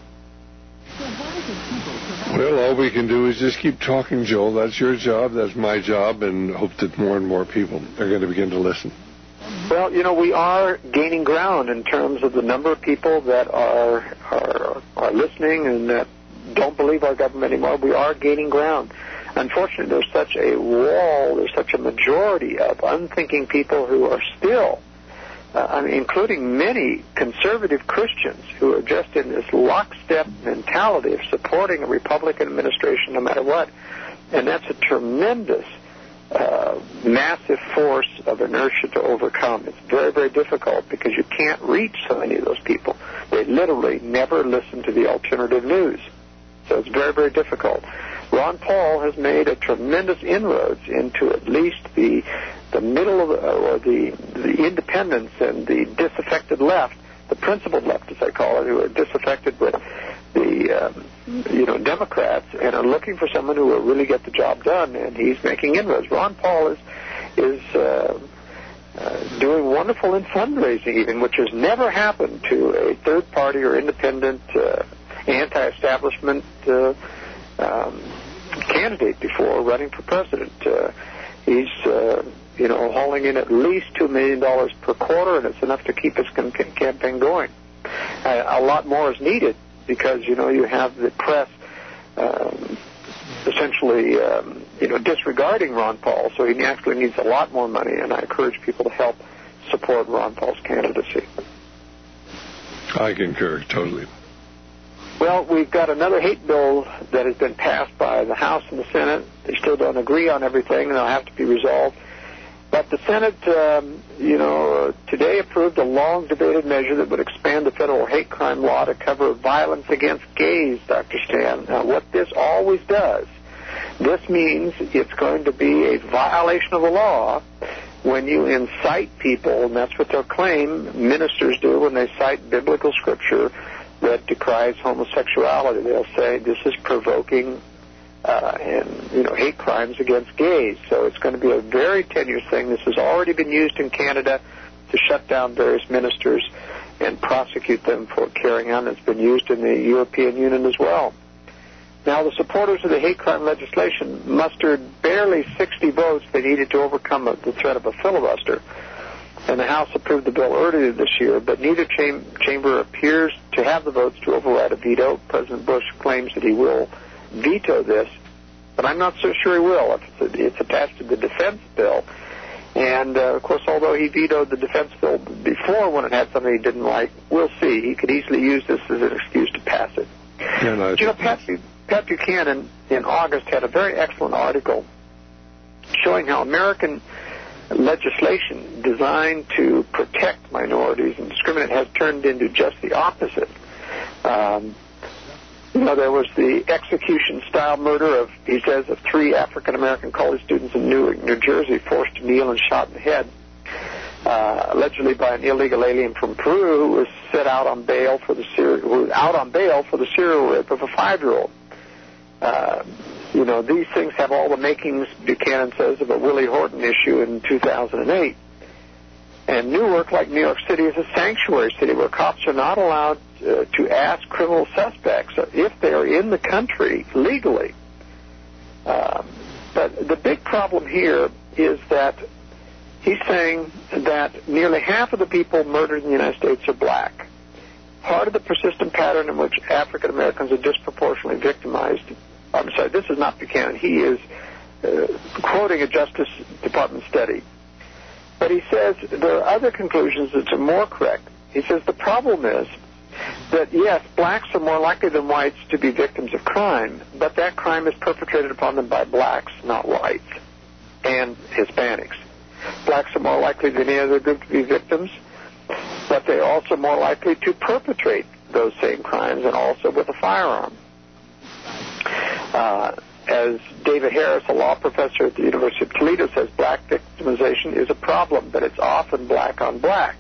Well, all we can do is just keep talking, Joel. That's your job, that's my job, and hope that more and more people are going to begin to listen.
Well, you know, we are gaining ground in terms of the number of people that are are, are listening and that don't believe our government anymore. We are gaining ground. Unfortunately, there's such a wall, there's such a majority of unthinking people who are still, uh, I mean, including many conservative Christians who are just in this lockstep mentality of supporting a Republican administration no matter what. And that's a tremendous, uh, massive force of inertia to overcome. It's very, very difficult because you can't reach so many of those people. They literally never listen to the alternative news. So it's very, very difficult. Ron Paul has made a tremendous inroads into at least the the middle of the, or the the independents and the disaffected left, the principled left, as I call it, who are disaffected with the um, you know Democrats and are looking for someone who will really get the job done. And he's making inroads. Ron Paul is is uh, uh, doing wonderful in fundraising, even, which has never happened to a third party or independent uh, anti-establishment Uh, Um, candidate before running for president. Uh, he's, uh, you know, hauling in at least two million dollars per quarter, and it's enough to keep his com- campaign going. Uh, a lot more is needed because, you know, you have the press um, essentially, um, you know, disregarding Ron Paul, so he actually needs a lot more money, and I encourage people to help support Ron Paul's candidacy.
I concur, totally.
Well, we've got another hate bill that has been passed by the House and the Senate. They still don't agree on everything, and they'll have to be resolved. But the Senate, um, you know, today approved a long-debated measure that would expand the federal hate crime law to cover violence against gays, Doctor Stan. Now, what this always does, this means it's going to be a violation of the law when you incite people, and that's what they'll claim ministers do when they cite biblical scripture that decries homosexuality. They'll say this is provoking uh, and, you know, hate crimes against gays. So it's going to be a very tenuous thing. This has already been used in Canada to shut down various ministers and prosecute them for carrying on. It's been used in the European Union as well. Now, the supporters of the hate crime legislation mustered barely sixty votes they needed to overcome the threat of a filibuster. And the House approved the bill earlier this year, but neither cham- chamber appears to have the votes to override a veto. President Bush claims that he will veto this, but I'm not so sure he will. It's, it's attached to the defense bill. And, uh, of course, although he vetoed the defense bill before when it had something he didn't like, we'll see. He could easily use this as an excuse to pass it.
Yeah, no,
you know, Pat, Pat Buchanan in August had a very excellent article showing how American legislation designed to protect minorities and discriminate has turned into just the opposite. Um, you know, there was the execution-style murder of, he says, of three African-American college students in Newark, New Jersey, forced to kneel and shot in the head, uh, allegedly by an illegal alien from Peru who was set out on bail for the ser- who was out on bail for the serial rape of a five-year-old. Uh, you know, these things have all the makings, Buchanan says, of a Willie Horton issue in two thousand eight. And Newark, like New York City, is a sanctuary city where cops are not allowed uh, to ask criminal suspects if they are in the country legally. Uh, but the big problem here is that he's saying that nearly half of the people murdered in the United States are black. Part of the persistent pattern in which African Americans are disproportionately victimized. I'm sorry, this is not Buchanan. He is uh, quoting a Justice Department study. But he says there are other conclusions that are more correct. He says the problem is that, yes, blacks are more likely than whites to be victims of crime, but that crime is perpetrated upon them by blacks, not whites, and Hispanics. Blacks are more likely than any other group to be victims, but they're also more likely to perpetrate those same crimes, and also with a firearm. Uh, as David Harris, a law professor at the University of Toledo, says, black victimization is a problem, but it's often black on black.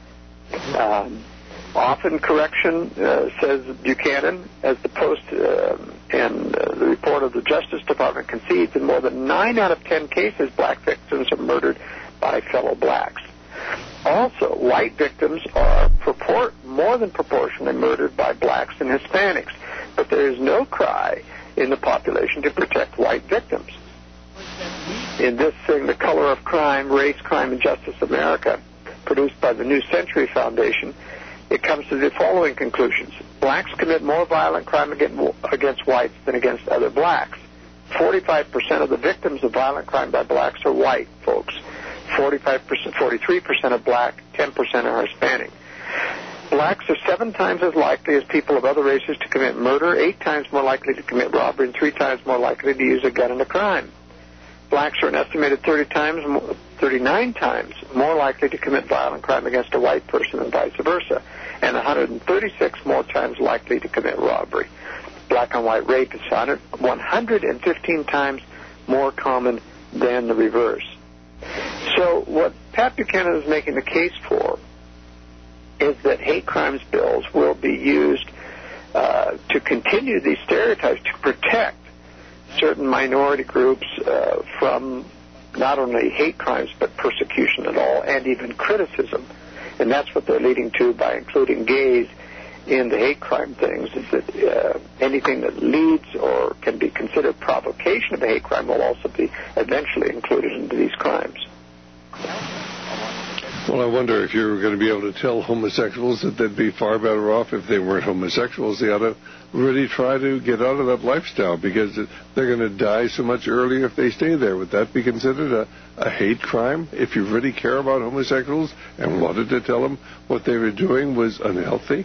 Um, often, correction, uh, says Buchanan, as the Post uh, and uh, the report of the Justice Department concedes, in more than nine out of ten cases, black victims are murdered by fellow blacks. Also, white victims are purport, more than proportionally murdered by blacks and Hispanics, but there is no cry in the population to protect white victims. In this thing, The Color of Crime, Race, Crime, and Justice America, produced by the New Century Foundation, it comes to the following conclusions. Blacks commit more violent crime against whites than against other blacks. forty-five percent of the victims of violent crime by blacks are white folks. forty-five percent, forty-three percent are black, ten percent are Hispanic. Blacks are seven times as likely as people of other races to commit murder, eight times more likely to commit robbery, and three times more likely to use a gun in a crime. Blacks are an estimated thirty times, thirty-nine times more likely to commit violent crime against a white person and vice versa, and one hundred thirty-six more times likely to commit robbery. Black on white rape is one hundred fifteen times more common than the reverse. So what Pat Buchanan is making the case for is that hate crimes bills will be used uh, to continue these stereotypes, to protect certain minority groups uh, from not only hate crimes but persecution at all, and even criticism. And that's what they're leading to by including gays in the hate crime things, is that uh, anything that leads or can be considered provocation of a hate crime will also be eventually included into these crimes.
Well, I wonder if you're going to be able to tell homosexuals that they'd be far better off if they weren't homosexuals. They ought to really try to get out of that lifestyle, because they're going to die so much earlier if they stay there. Would that be considered a, a hate crime? If you really care about homosexuals and wanted to tell them what they were doing was unhealthy?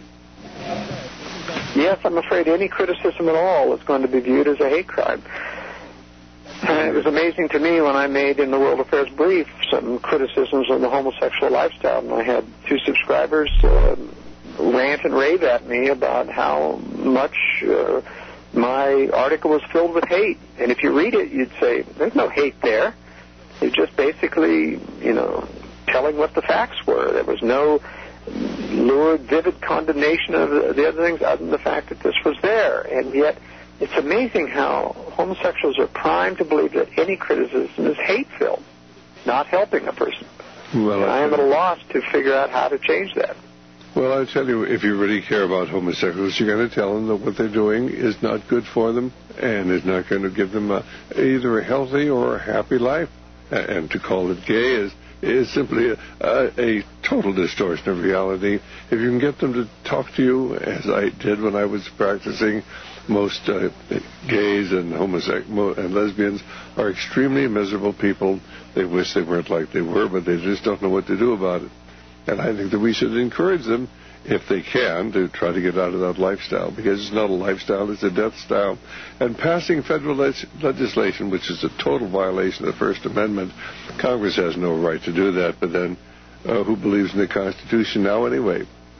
Yes, I'm afraid any criticism at all is going to be viewed as a hate crime. And it was amazing to me when I made in the World Affairs Brief some criticisms on the homosexual lifestyle, and I had two subscribers uh, rant and rave at me about how much uh, my article was filled with hate. And if you read it, you'd say, there's no hate there. It's just basically, you know, telling what the facts were. There was no lurid, vivid condemnation of the, the other things other than the fact that this was there. And yet it's amazing how homosexuals are primed to believe that any criticism is hate-filled, not helping a person.
Well,
and I am at a loss to figure out how to change that.
Well, I tell you, if you really care about homosexuals, you're going to tell them that what they're doing is not good for them and is not going to give them a, either a healthy or a happy life. And to call it gay is is simply a, a, a total distortion of reality. If you can get them to talk to you, as I did when I was practicing, most uh, gays and homosexuals and lesbians are extremely miserable people. They wish they weren't like they were, but they just don't know what to do about it. And I think that we should encourage them, if they can, to try to get out of that lifestyle, because it's not a lifestyle, it's a death style. And passing federal le- legislation, which is a total violation of the First Amendment, Congress has no right to do that, but then uh, who believes in the Constitution now anyway?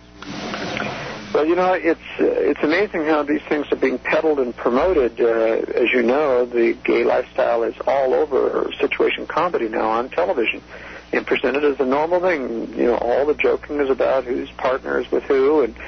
Well, you know, it's uh, it's amazing how these things are being peddled and promoted. Uh, as you know, the gay lifestyle is all over situation comedy now on television, and presented as a normal thing. You know, all the joking is about whose partner is with who, and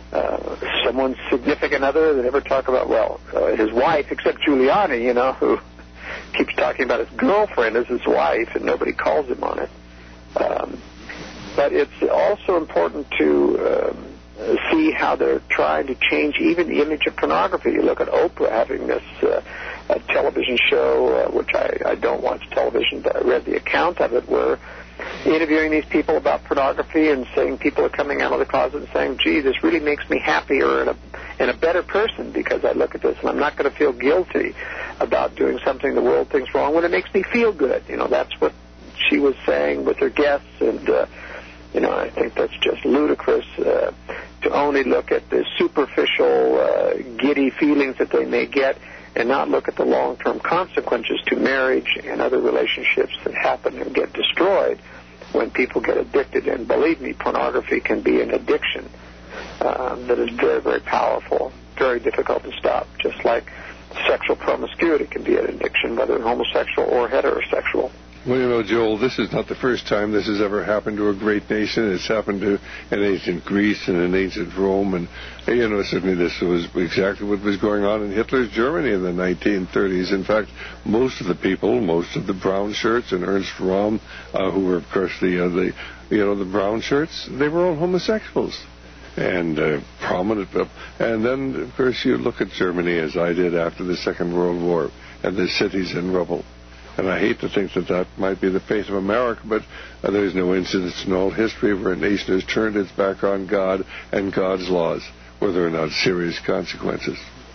uh, someone's significant other. They never talk about, well, uh, his wife, except Giuliani, you know, who keeps talking about his girlfriend as his wife, and nobody calls him on it. Um, but it's also important to um, see how they're trying to change even the image of pornography. You look at Oprah having this uh, a television show, uh, which I, I don't watch television, but I read the account of it, where interviewing these people about pornography and saying people are coming out of the closet and saying, gee, this really makes me happier and a, and a better person because I look at this and I'm not going to feel guilty about doing something the world thinks wrong when it makes me feel good. You know, that's what she was saying with her guests, and, uh, you know, I think that's just ludicrous uh, to only look at the superficial, uh, giddy feelings that they may get and not look at the long-term consequences to marriage and other relationships that happen and get destroyed when people get addicted. And believe me, pornography can be an addiction um, that is very, very powerful, very difficult to stop, just like sexual promiscuity can be an addiction, whether homosexual or heterosexual.
Well, you know, Joel, this is not the first time this has ever happened to a great nation. It's happened to in ancient Greece and in ancient Rome. And, you know, certainly this was exactly what was going on in Hitler's Germany in the nineteen thirties. In fact, most of the people, most of the brown shirts, and Ernst Röhm, uh, who were, of course, the, uh, the, you know, the brown shirts, they were all homosexuals. And uh, prominent. And then, of course, you look at Germany, as I did after the Second World War, and the cities in rubble. And I hate to think that that might be the fate of America, but uh, there's no incidents in all history where a nation has turned its back on God and God's laws, where there are not serious consequences.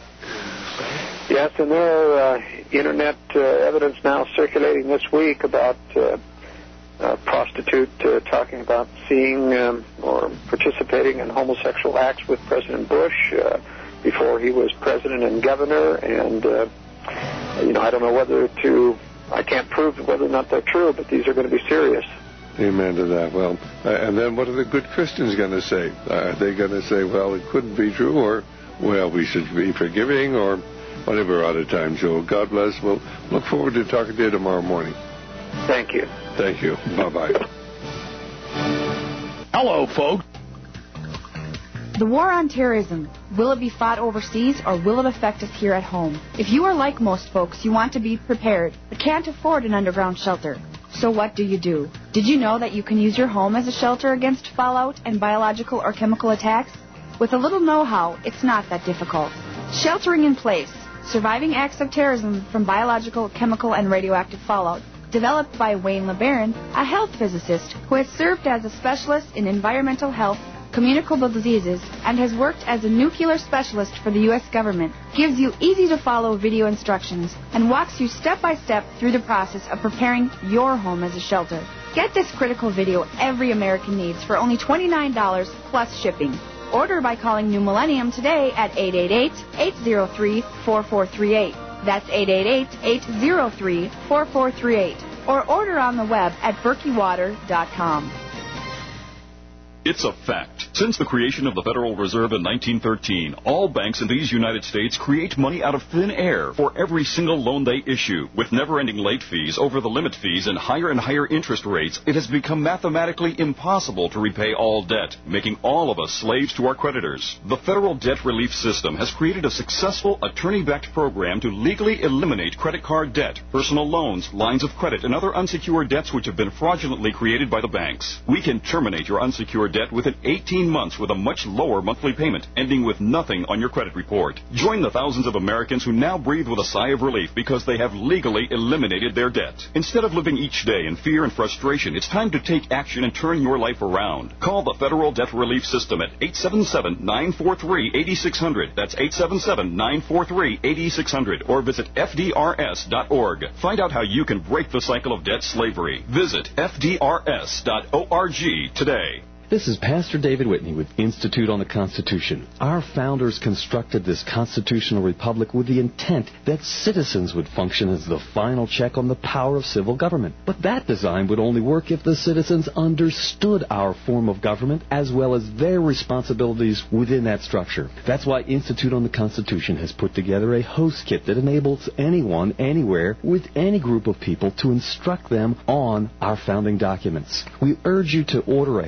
Yes, and there are uh, Internet uh, evidence now circulating this week about uh, a prostitute uh, talking about seeing um, or participating in homosexual acts with President Bush uh, before he was president and governor. And, uh, you know, I don't know whether to... I can't prove whether or not they're true, but these are going to be serious.
Amen to that. Well, uh, and then what are the good Christians going to say? Uh, are they going to say, well, it couldn't be true, or, well, we should be forgiving, or whatever? Out of time, Joe. God bless. We'll look forward to talking to you tomorrow morning.
Thank you.
Thank you. Bye-bye.
Hello, folks.
The war on terrorism, will it be fought overseas or will it affect us here at home? If you are like most folks, you want to be prepared, but can't afford an underground shelter. So what do you do? Did you know that you can use your home as a shelter against fallout and biological or chemical attacks? With a little know-how, it's not that difficult. Sheltering in Place, Surviving Acts of Terrorism from Biological, Chemical, and Radioactive Fallout. Developed by Wayne LeBaron, a health physicist who has served as a specialist in environmental health, communicable diseases, and has worked as a nuclear specialist for the U S government, gives you easy-to-follow video instructions and walks you step-by-step through the process of preparing your home as a shelter. Get this critical video every American needs for only twenty-nine dollars plus shipping. Order by calling New Millennium today at eight eight eight, eight zero three, four four three eight. That's eight eight eight, eight zero three, four four three eight. Or order on the web at berkey water dot com.
It's a fact. Since the creation of the Federal Reserve in nineteen thirteen, all banks in these United States create money out of thin air for every single loan they issue. With never-ending late fees, over-the-limit fees, and higher and higher interest rates, it has become mathematically impossible to repay all debt, making all of us slaves to our creditors. The Federal Debt Relief System has created a successful attorney-backed program to legally eliminate credit card debt, personal loans, lines of credit, and other unsecured debts which have been fraudulently created by the banks. We can terminate your unsecured debt within eighteen months with a much lower monthly payment, ending with nothing on your credit report. Join the thousands of Americans who now breathe with a sigh of relief because they have legally eliminated their debt. Instead of living each day in fear and frustration, it's time to take action and turn your life around. Call the Federal Debt Relief System at eight seven seven, nine four three, eight six zero zero. That's eight seven seven, nine four three, eight six zero zero. Or visit F D R S dot org. Find out how you can break the cycle of debt slavery. Visit F D R S dot org today.
This is Pastor David Whitney with Institute on the Constitution. Our founders constructed this constitutional republic with the intent that citizens would function as the final check on the power of civil government. But that design would only work if the citizens understood our form of government as well as their responsibilities within that structure. That's why Institute on the Constitution has put together a host kit that enables anyone, anywhere, with any group of people to instruct them on our founding documents. We urge you to order a host kit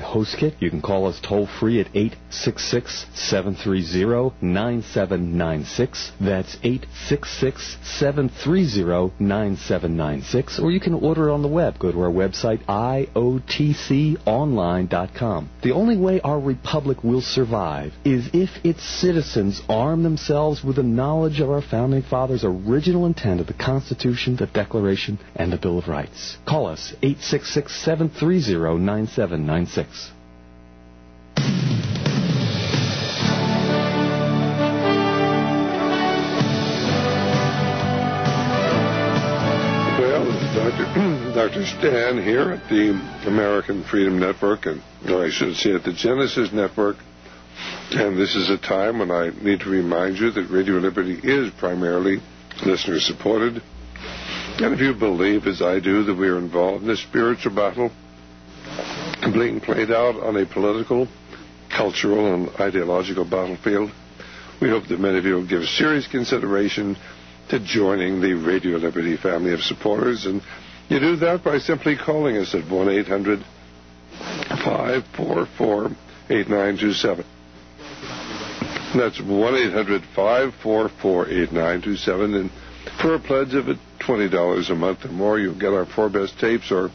certificate, you can call us toll-free at eight six six, seven three zero, nine seven nine six. That's eight six six, seven three zero, nine seven nine six. Or you can order it on the web. Go to our website, I O T C online dot com. The only way our republic will survive is if its citizens arm themselves with the knowledge of our Founding Fathers' original intent of the Constitution, the Declaration, and the Bill of Rights. Call us, eight six six, seven three zero, nine seven nine six.
Well, this is Doctor Doctor Stan here at the American Freedom Network, and or I should say at the Genesis Network. And this is a time when I need to remind you that Radio Liberty is primarily listener-supported. And if you believe, as I do, that we are involved in a spiritual battle being played out on a political, cultural, and ideological battlefield, we hope that many of you will give serious consideration to joining the Radio Liberty family of supporters. And you do that by simply calling us at one eight hundred, five four four, eight nine two seven. That's one eight hundred, five four four, eight nine two seven. And for a pledge of twenty dollars a month or more, you'll get our four best tapes or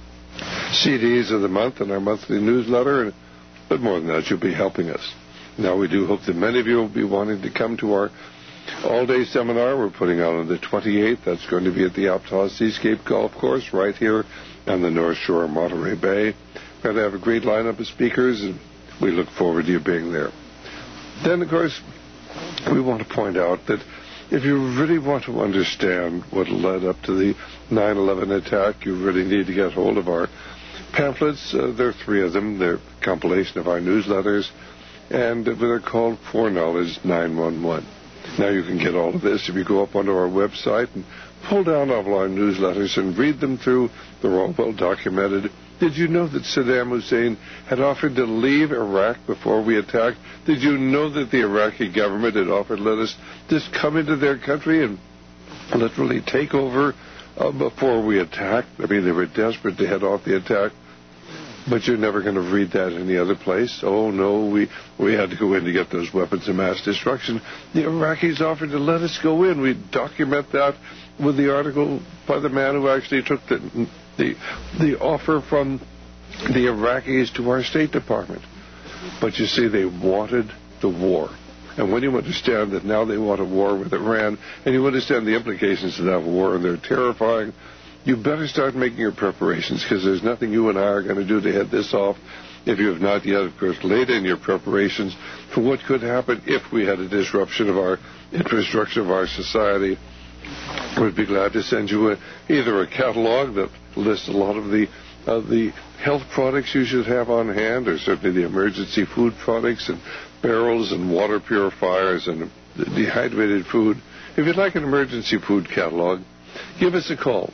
C Ds of the month and our monthly newsletter. But more than that, you'll be helping us. Now, we do hope that many of you will be wanting to come to our all-day seminar we're putting on on the twenty-eighth. That's going to be at the Aptos Seascape Golf Course right here on the North Shore of Monterey Bay. We're going to have a great lineup of speakers, and we look forward to you being there. Then, of course, we want to point out that if you really want to understand what led up to the nine eleven attack, you really need to get hold of our pamphlets. Uh, there are three of them. They're a compilation of our newsletters, and they're called Foreknowledge nine one one. Now you can get all of this if you go up onto our website and pull down all of our newsletters and read them through. They're all well documented. Did you know that Saddam Hussein had offered to leave Iraq before we attacked? Did you know that the Iraqi government had offered to let us just come into their country and literally take over uh, before we attacked? I mean, they were desperate to head off the attack. But you're never going to read that any other place. Oh, no, we, we had to go in to get those weapons of mass destruction. The Iraqis offered to let us go in. We document that with the article by the man who actually took the, the, the offer from the Iraqis to our State Department. But you see, they wanted the war. And when you understand that now they want a war with Iran, and you understand the implications of that war, and they're terrifying, you better start making your preparations, because there's nothing you and I are going to do to head this off if you have not yet, of course, laid in your preparations for what could happen if we had a disruption of our infrastructure, of our society. We'd be glad to send you a, either a catalog that lists a lot of the uh, the health products you should have on hand, or certainly the emergency food products and barrels and water purifiers and dehydrated food. If you'd like an emergency food catalog, give us a call.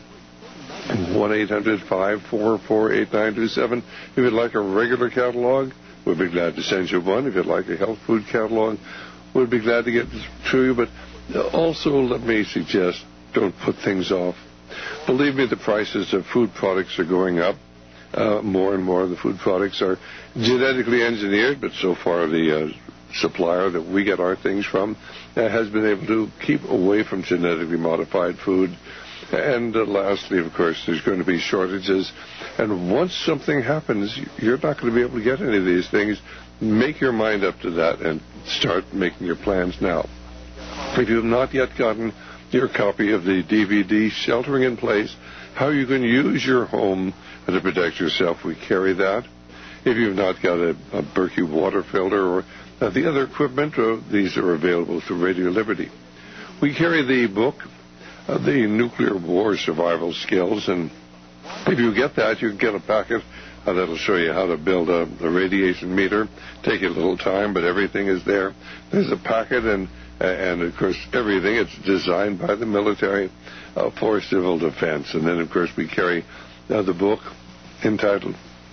one eight hundred, five four four, eight nine two seven. If you'd like a regular catalog, we'd be glad to send you one. If you'd like a health food catalog, we'd be glad to get it to you. But also, let me suggest, don't put things off. Believe me, the prices of food products are going up. Uh, more and more of the food products are genetically engineered, but so far the uh, supplier that we get our things from uh, has been able to keep away from genetically modified food. And uh, lastly, of course, there's going to be shortages. And once something happens, you're not going to be able to get any of these things. Make your mind up to that and start making your plans now. If you have not yet gotten your copy of the D V D, Sheltering in Place, how you can use your home to protect yourself, we carry that. If you've not got a, a Berkey water filter or uh, the other equipment, uh, these are available through Radio Liberty. We carry the book, Uh, the Nuclear War Survival Skills, and if you get that, you can get a packet uh, that'll show you how to build a, a radiation meter. Take you a little time, but everything is there. There's a packet, and and of course everything. It's designed by the military uh, for civil defense. And then, of course, we carry uh, the book entitled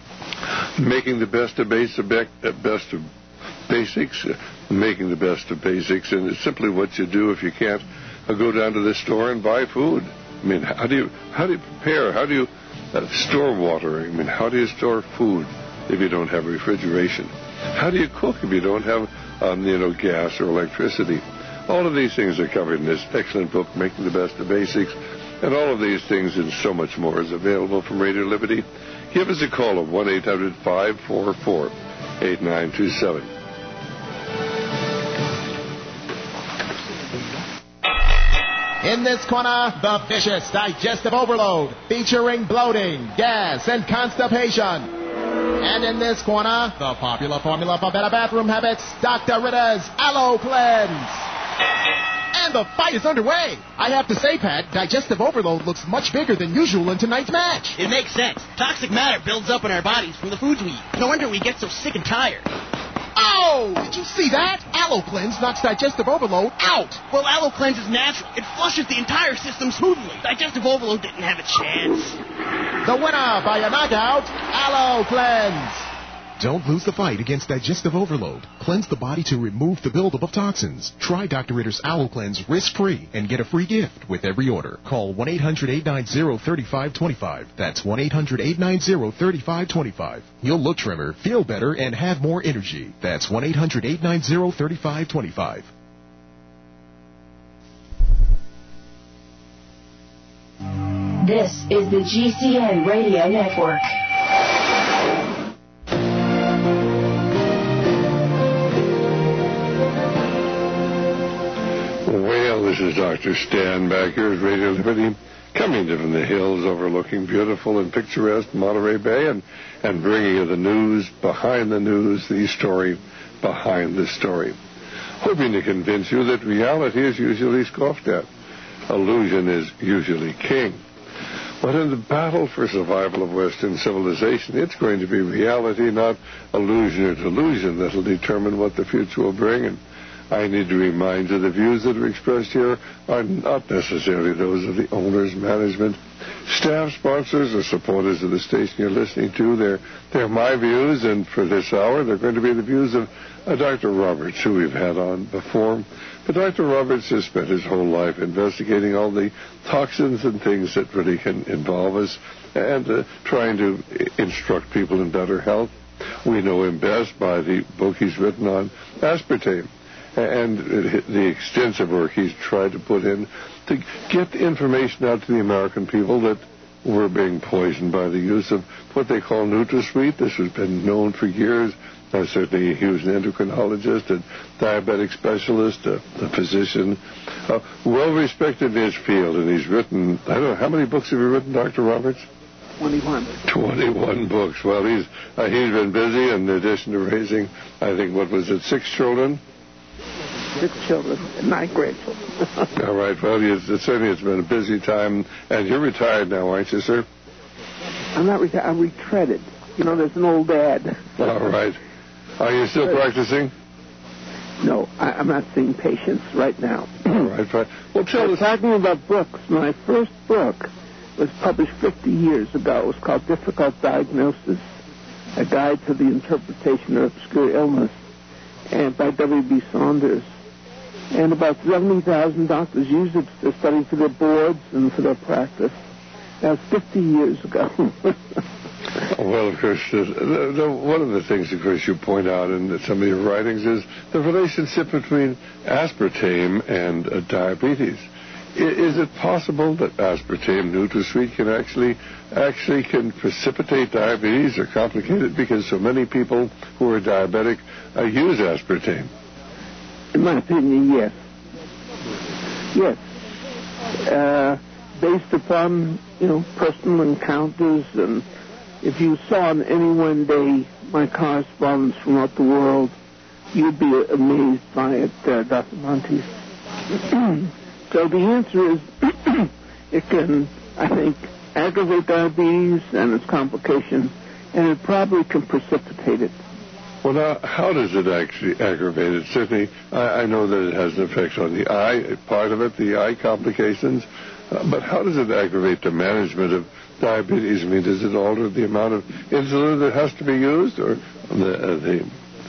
"Making the Best of Basic, Best of Basics," uh, making the best of basics, and it's simply what you do if you can't uh, go down to the store and buy food. I mean, how do you how do you prepare? How do you uh, store water? I mean, how do you store food? if you don't have refrigeration? How do you cook if you don't have, um, you know, gas or electricity? All of these things are covered in this excellent book, Making the Best of Basics, and all of these things and so much more is available from Radio Liberty. Give us a call at one eight hundred five four four eight nine two seven.
In this corner, the vicious digestive overload, featuring bloating, gas, and constipation. And in this corner, the popular formula for better bathroom habits, Doctor Ritter's Aloe Cleanse. And the fight is underway. I have to say, Pat, digestive overload looks much bigger than usual in tonight's match.
It makes sense. Toxic matter builds up in our bodies from the foods we eat. No wonder we get so sick and tired.
Oh, did you see that? Aloe Cleanse knocks digestive overload out.
Well, Aloe Cleanse is natural. It flushes the entire system smoothly. Digestive overload didn't have a chance.
The winner by a knockout, Aloe Cleanse. Don't lose the fight against digestive overload. Cleanse the body to remove the buildup of toxins. Try Doctor Ritter's Aloe Cleanse risk-free and get a free gift with every order. Call one eight hundred eight nine zero three five two five. That's one eight hundred eight nine zero three five two five. You'll look trimmer, feel better, and have more energy. That's one eight hundred eight nine zero three five two five.
This is the G C N Radio Network.
Well, this is Doctor Stan back here at Radio Liberty, coming from the hills overlooking beautiful and picturesque Monterey Bay and, and bringing you the news behind the news, the story behind the story. Hoping to convince you that reality is usually scoffed at. Illusion is usually king. But in the battle for survival of Western civilization, it's going to be reality, not illusion or delusion, that will determine what the future will bring. And I need to remind you the views that are expressed here are not necessarily those of the owners, management, staff, sponsors, or supporters of the station you're listening to. They're, they're my views, and for this hour, they're going to be the views of uh, Doctor Roberts, who we've had on before. But Doctor Roberts has spent his whole life investigating all the toxins and things that really can involve us and uh, trying to instruct people in better health. We know him best by the book he's written on aspartame and the extensive work he's tried to put in to get the information out to the American people that we're being poisoned by the use of what they call NutraSweet. This has been known for years. Uh, certainly he was an endocrinologist, a diabetic specialist, a, a physician, uh, well-respected in his field, and he's written, I don't know, how many books have you written, Doctor Roberts?
twenty-one.
twenty-one books. Well, he's uh, he's been busy in addition to raising, I think, what was it, six children?
Six children and nine grandchildren.
All right. Well, it's, it certainly it's been a busy time. And you're retired now, aren't you, sir?
I'm not retired. I'm retreaded. You know, there's an old dad.
All right. Are you still practicing?
No, I, I'm not seeing patients right now.
All right. Fine. Well, tell us.
Talking about books, my first book was published fifty years ago. It was called Difficult Diagnosis, A Guide to the Interpretation of Obscure Illness, and by W B Saunders. And about seventy thousand doctors use it to study for their boards and for their practice. That was fifty years ago.
Well, of course, uh, the, the, one of the things, of course, you point out in some of your writings is the relationship between aspartame and uh, diabetes. I, is it possible that aspartame NutraSweet can actually actually can precipitate diabetes or complicate it because so many people who are diabetic uh, use aspartame?
In my opinion, yes. Yes. Uh, based upon, you know, personal encounters, and if you saw in any one day my correspondence from out the world, you'd be amazed by it, uh, Doctor Montes. So the answer is it can, I think, aggravate diabetes and its complications, and it probably can precipitate it.
Well, now, how does it actually aggravate it? Certainly, I, I know that it has an effect on the eye, part of it, the eye complications. Uh, but how does it aggravate the management of diabetes? I mean, does it alter the amount of insulin that has to be used, or the? Uh, the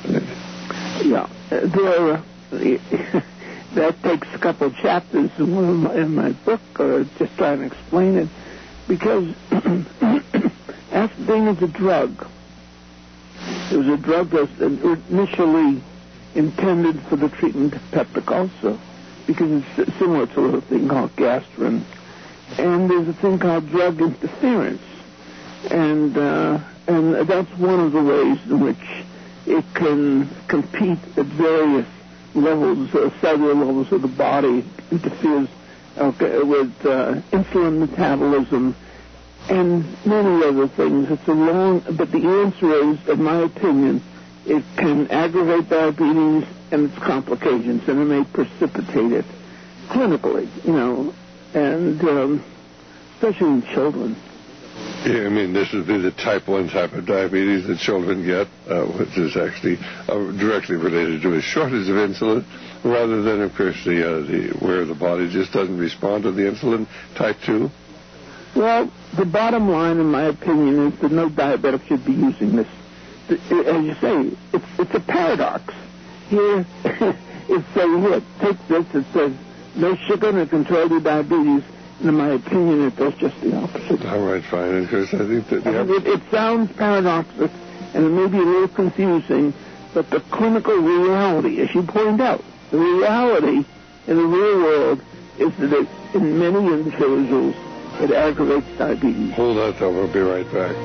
yeah, there. Uh, that takes a couple of chapters in, one of my, in my book, or just trying to explain it, because aspartame is a drug. It was a drug that was initially intended for the treatment of peptic ulcer, because it's similar to a thing called gastrin. And there's a thing called drug interference. And uh, and that's one of the ways in which it can compete at various levels, uh, cellular levels of the body, interferes okay, with uh, insulin metabolism and many other things. It's a long, but the answer is, in my opinion, it can aggravate diabetes and its complications, and it may precipitate it clinically, you know, and um, especially in children.
Yeah, I mean, this would be the type one type of diabetes that children get, uh, which is actually uh, directly related to a shortage of insulin, rather than, of course, the, uh, the where the body just doesn't respond to the insulin, type two.
Well, the bottom line, in my opinion, is that no diabetic should be using this. As you say, it's it's a paradox. Here, it's saying, here, take this. It says no sugar to control your diabetes. And in my opinion, it does just the opposite.
All right, fine. And of course, I think that...
I mean, it, it sounds paradoxical, and it may be a little confusing, but the clinical reality, as you point out, the reality in the real world is that it, in many individuals, it aggravates diabetes.
Hold on, though. We'll be right back.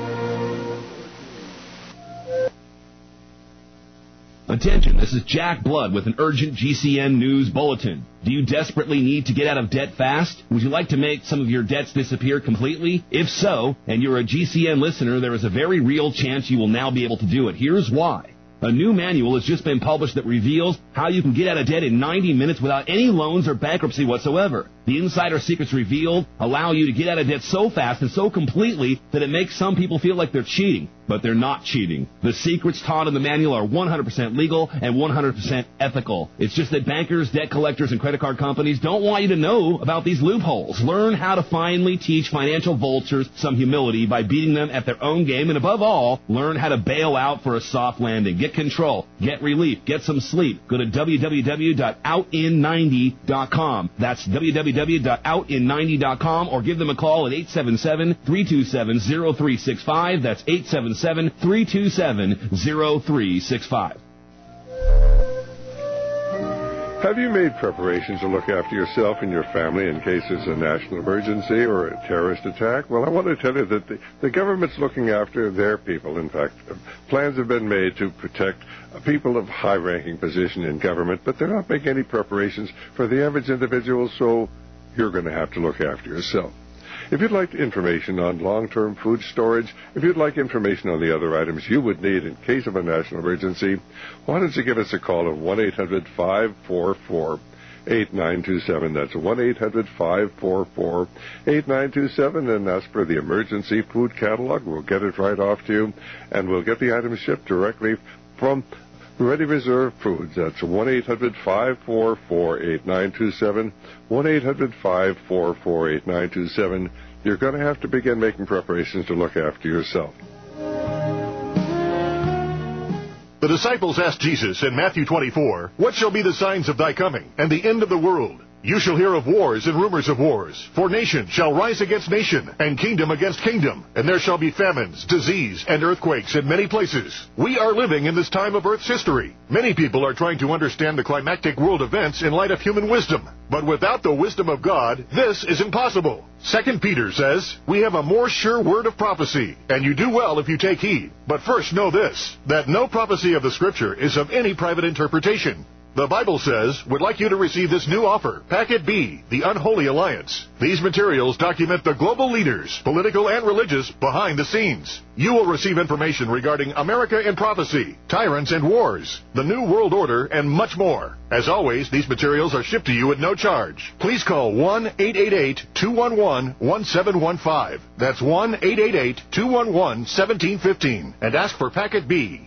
Attention, this is Jack Blood with an urgent G C N News Bulletin. Do you desperately need to get out of debt fast? Would you like to make some of your debts disappear completely? If so, and you're a G C N listener, there is a very real chance you will now be able to do it. Here's why. A new manual has just been published that reveals how you can get out of debt in ninety minutes without any loans or bankruptcy whatsoever. The insider secrets revealed allow you to get out of debt so fast and so completely that it makes some people feel like they're cheating, but they're not cheating. The secrets taught in the manual are one hundred percent legal and one hundred percent ethical. It's just that bankers, debt collectors, and credit card companies don't want you to know about these loopholes. Learn how to finally teach financial vultures some humility by beating them at their own game, and above all, learn how to bail out for a soft landing. Get control, get relief, get some sleep. Go to w w w dot out in ninety dot com. That's w w w dot out in ninety dot com, or give them a call at eight seven seven, three two seven, zero three six five. That's eight seven seven, three two seven, zero three six five.
Have you made preparations to look after yourself and your family in case there's a national emergency or a terrorist attack? Well, I want to tell you that the, the government's looking after their people. In fact, plans have been made to protect people of high-ranking position in government, but they're not making any preparations for the average individual, so you're going to have to look after yourself. If you'd like information on long-term food storage, if you'd like information on the other items you would need in case of a national emergency, why don't you give us a call at one eight hundred, five four four, eight nine two seven. That's one eight hundred, five four four, eight nine two seven, and ask for the emergency food catalog. We'll get it right off to you, and we'll get the items shipped directly from Ready Reserve Foods. That's one eight hundred, five four four, eight nine two seven, one eight hundred, five four four, eight nine two seven. You're going to have to begin making preparations to look after yourself.
The disciples asked Jesus in Matthew twenty-four, "What shall be the signs of thy coming, and the end of the world? You shall hear of wars and rumors of wars. For nation shall rise against nation, and kingdom against kingdom. And there shall be famines, disease, and earthquakes in many places." We are living in this time of Earth's history. Many people are trying to understand the climactic world events in light of human wisdom. But without the wisdom of God, this is impossible. Second Peter says, "We have a more sure word of prophecy, and you do well if you take heed. But first know this, that no prophecy of the Scripture is of any private interpretation." The Bible says, would like you to receive this new offer, Packet B, The Unholy Alliance. These materials document the global leaders, political and religious, behind the scenes. You will receive information regarding America in prophecy, tyrants and wars, the New World Order, and much more. As always, these materials are shipped to you at no charge. Please call one eight eight eight, two one one, one seven one five. That's one eight eight eight, two one one, one seven one five, and ask for Packet B.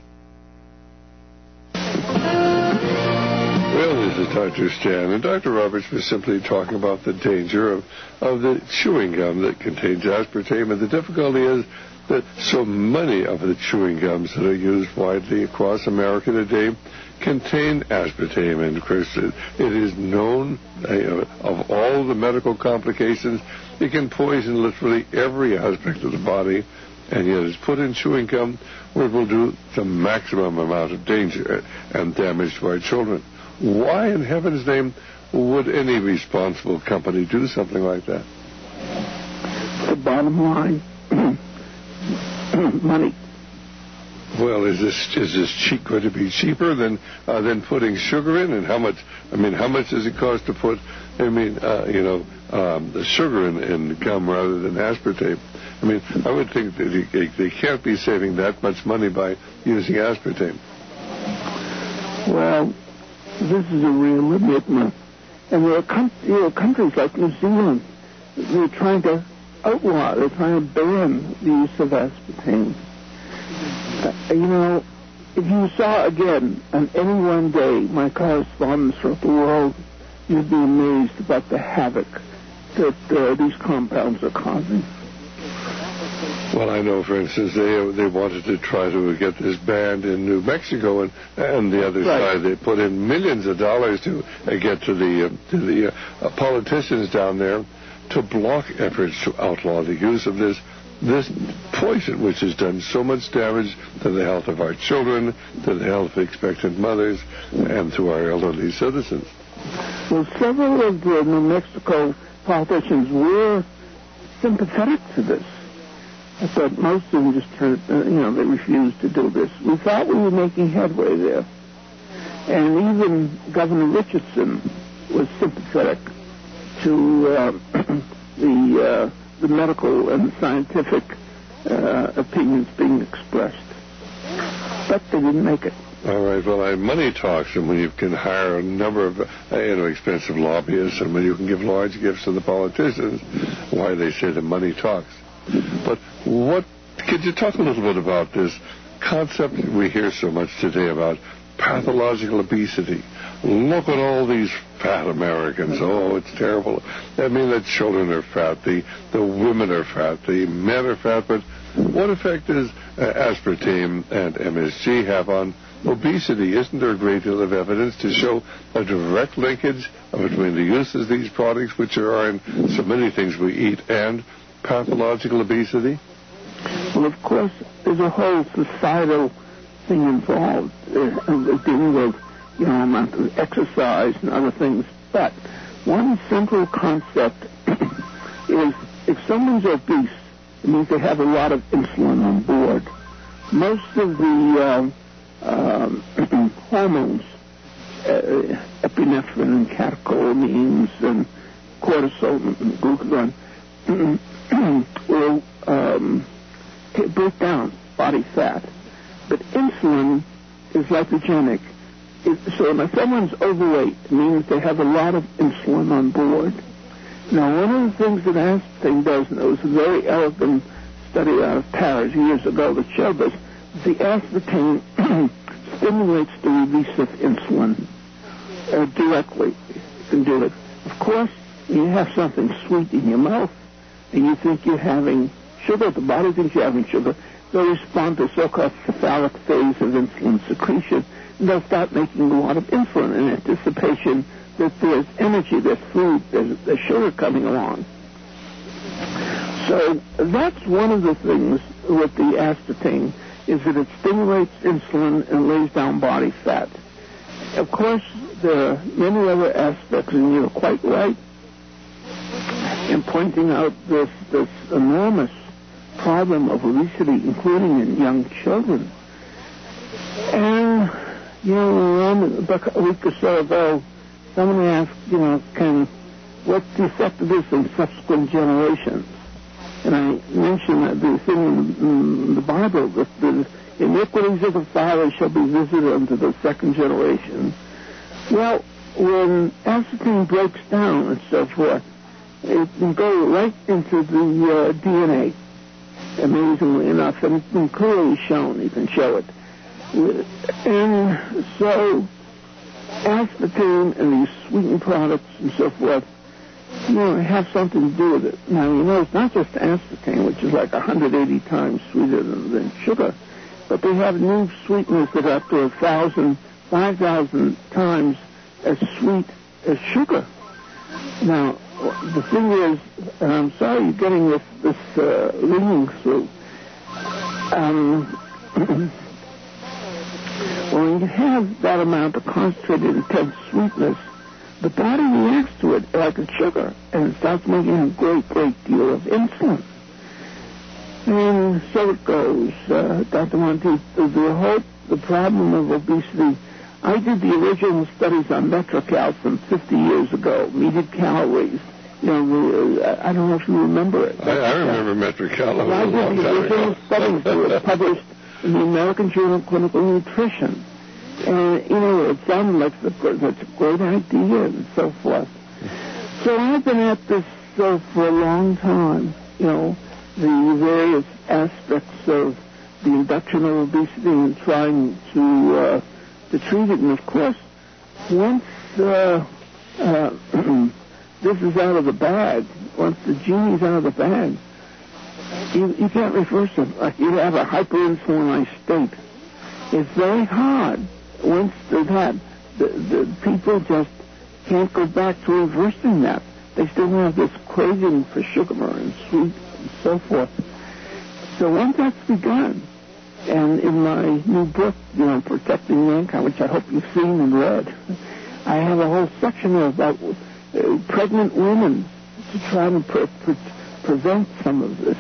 Well, this is Doctor Stan, and Doctor Roberts was simply talking about the danger of, of the chewing gum that contains aspartame, and the difficulty is that so many of the chewing gums that are used widely across America today contain aspartame, and of course it, it is known uh, of all the medical complications, it can poison literally every aspect of the body, and yet it's put in chewing gum where it will do the maximum amount of danger and damage to our children. Why in heaven's name would any responsible company do something like that?
The bottom line, money.
Well, is this is this cheap, going to be cheaper than uh, than putting sugar in? And how much? I mean, how much does it cost to put? I mean, uh, you know, um, the sugar in, in gum rather than aspartame. I mean, I would think that they, they can't be saving that much money by using aspartame.
Well, this is a real enigma, and there are, com- you know, countries like New Zealand. They're trying to outlaw. They're trying to ban the use of aspartame. Uh, you know, if you saw again on any one day my correspondence throughout the world, you'd be amazed about the havoc that uh, these compounds are causing.
Well, I know, for instance, they they wanted to try to get this banned in New Mexico, and and the other right. side they put in millions of dollars to uh, get to the uh, to the uh, politicians down there to block efforts to outlaw the use of this. This poison, which has done so much damage to the health of our children, to the health of expectant mothers, and to our elderly citizens.
Well, several of the New Mexico politicians were sympathetic to this. But most of them just turned, uh, you know, they refused to do this. We thought we were making headway there. And even Governor Richardson was sympathetic to uh, the... Uh, the medical and scientific uh, opinions being expressed. But they didn't make it.
All right, well, I, money talks, and when you can hire a number of uh, you know, expensive lobbyists, and when you can give large gifts to the politicians, why they say the money talks. But what, could you talk a little bit about this concept we hear so much today about pathological obesity? Look at all these fat Americans. Oh, it's terrible. I mean, the children are fat, the, the women are fat, the men are fat, but what effect does uh, aspartame and M S G have on obesity? Isn't there a great deal of evidence to show a direct linkage between the use of these products, which are in so many things we eat, and pathological obesity?
Well, of course, there's a whole societal thing involved uh, dealing with, you know, amount of exercise and other things. But one central concept is if someone's obese, it means they have a lot of insulin on board. Most of the uh, um, hormones, uh, epinephrine and catecholamines and cortisol and glucagon, will um, break down body fat. But insulin is lipogenic. It, so if someone's overweight, it means they have a lot of insulin on board. Now, one of the things that aspartame does, and it was a very elegant study out of Paris years ago that showed us, the aspartame stimulates the release of insulin uh, directly. You can do it. Of course, you have something sweet in your mouth, and you think you're having sugar, the body thinks you're having sugar, they'll respond to so-called cephalic phase of insulin secretion, and they'll start making a lot of insulin in anticipation that there's energy, there's food, there's, there's sugar coming along. So that's one of the things with the aspartame, is that it stimulates insulin and lays down body fat. Of course, there are many other aspects, and you're quite right in pointing out this, this enormous problem of obesity, including in young children. And, you know, around a week or so ago, someone asked, you know, can, what's the effect of this in subsequent generations? And I mentioned that the thing in, in the Bible, that the iniquities of the father shall be visited unto the second generation. Well, when aspartame breaks down and so forth, it can go right into the uh, D N A, amazingly enough, and it's been clearly shown. You can show it. And so aspartame and these sweetened products and so forth, you know, have something to do with it. Now, you know, it's not just aspartame, which is like one hundred eighty times sweeter than, than sugar, but they have new sweeteners that are up to one thousand, five thousand times as sweet as sugar. Now, the thing is, and I'm sorry you're getting this, this uh, ringing through, Um, when you have that amount of concentrated intense sweetness, the body reacts to it like a sugar, and it starts making a great, great deal of insulin. And so it goes. Uh, Doctor Monteith, the hope, the problem of obesity, I did the original studies on Metrocal some fifty years ago, median calories. You know, the, uh, I don't know if you remember it.
I, I remember Metrocal.
Well, I did the original studies that were published in the American Journal of Clinical Nutrition. And, you know, it sounded like that's a great idea and so forth. So I've been at this uh, for a long time, you know, the various aspects of the induction of obesity and trying to uh, to treat it. And, of course, once uh, uh, this is out of the bag, once the genie's out of the bag, you, you can't reverse it. Like you have a hyperinsulinized state. It's very hard. Once that, the, the people just can't go back to reversing that. They still have this craving for sugar and sweet and so forth. So once that's begun, and in my new book, you know, Protecting Mankind, which I hope you've seen and read, I have a whole section about uh, pregnant women to try to pre- pre- prevent some of this.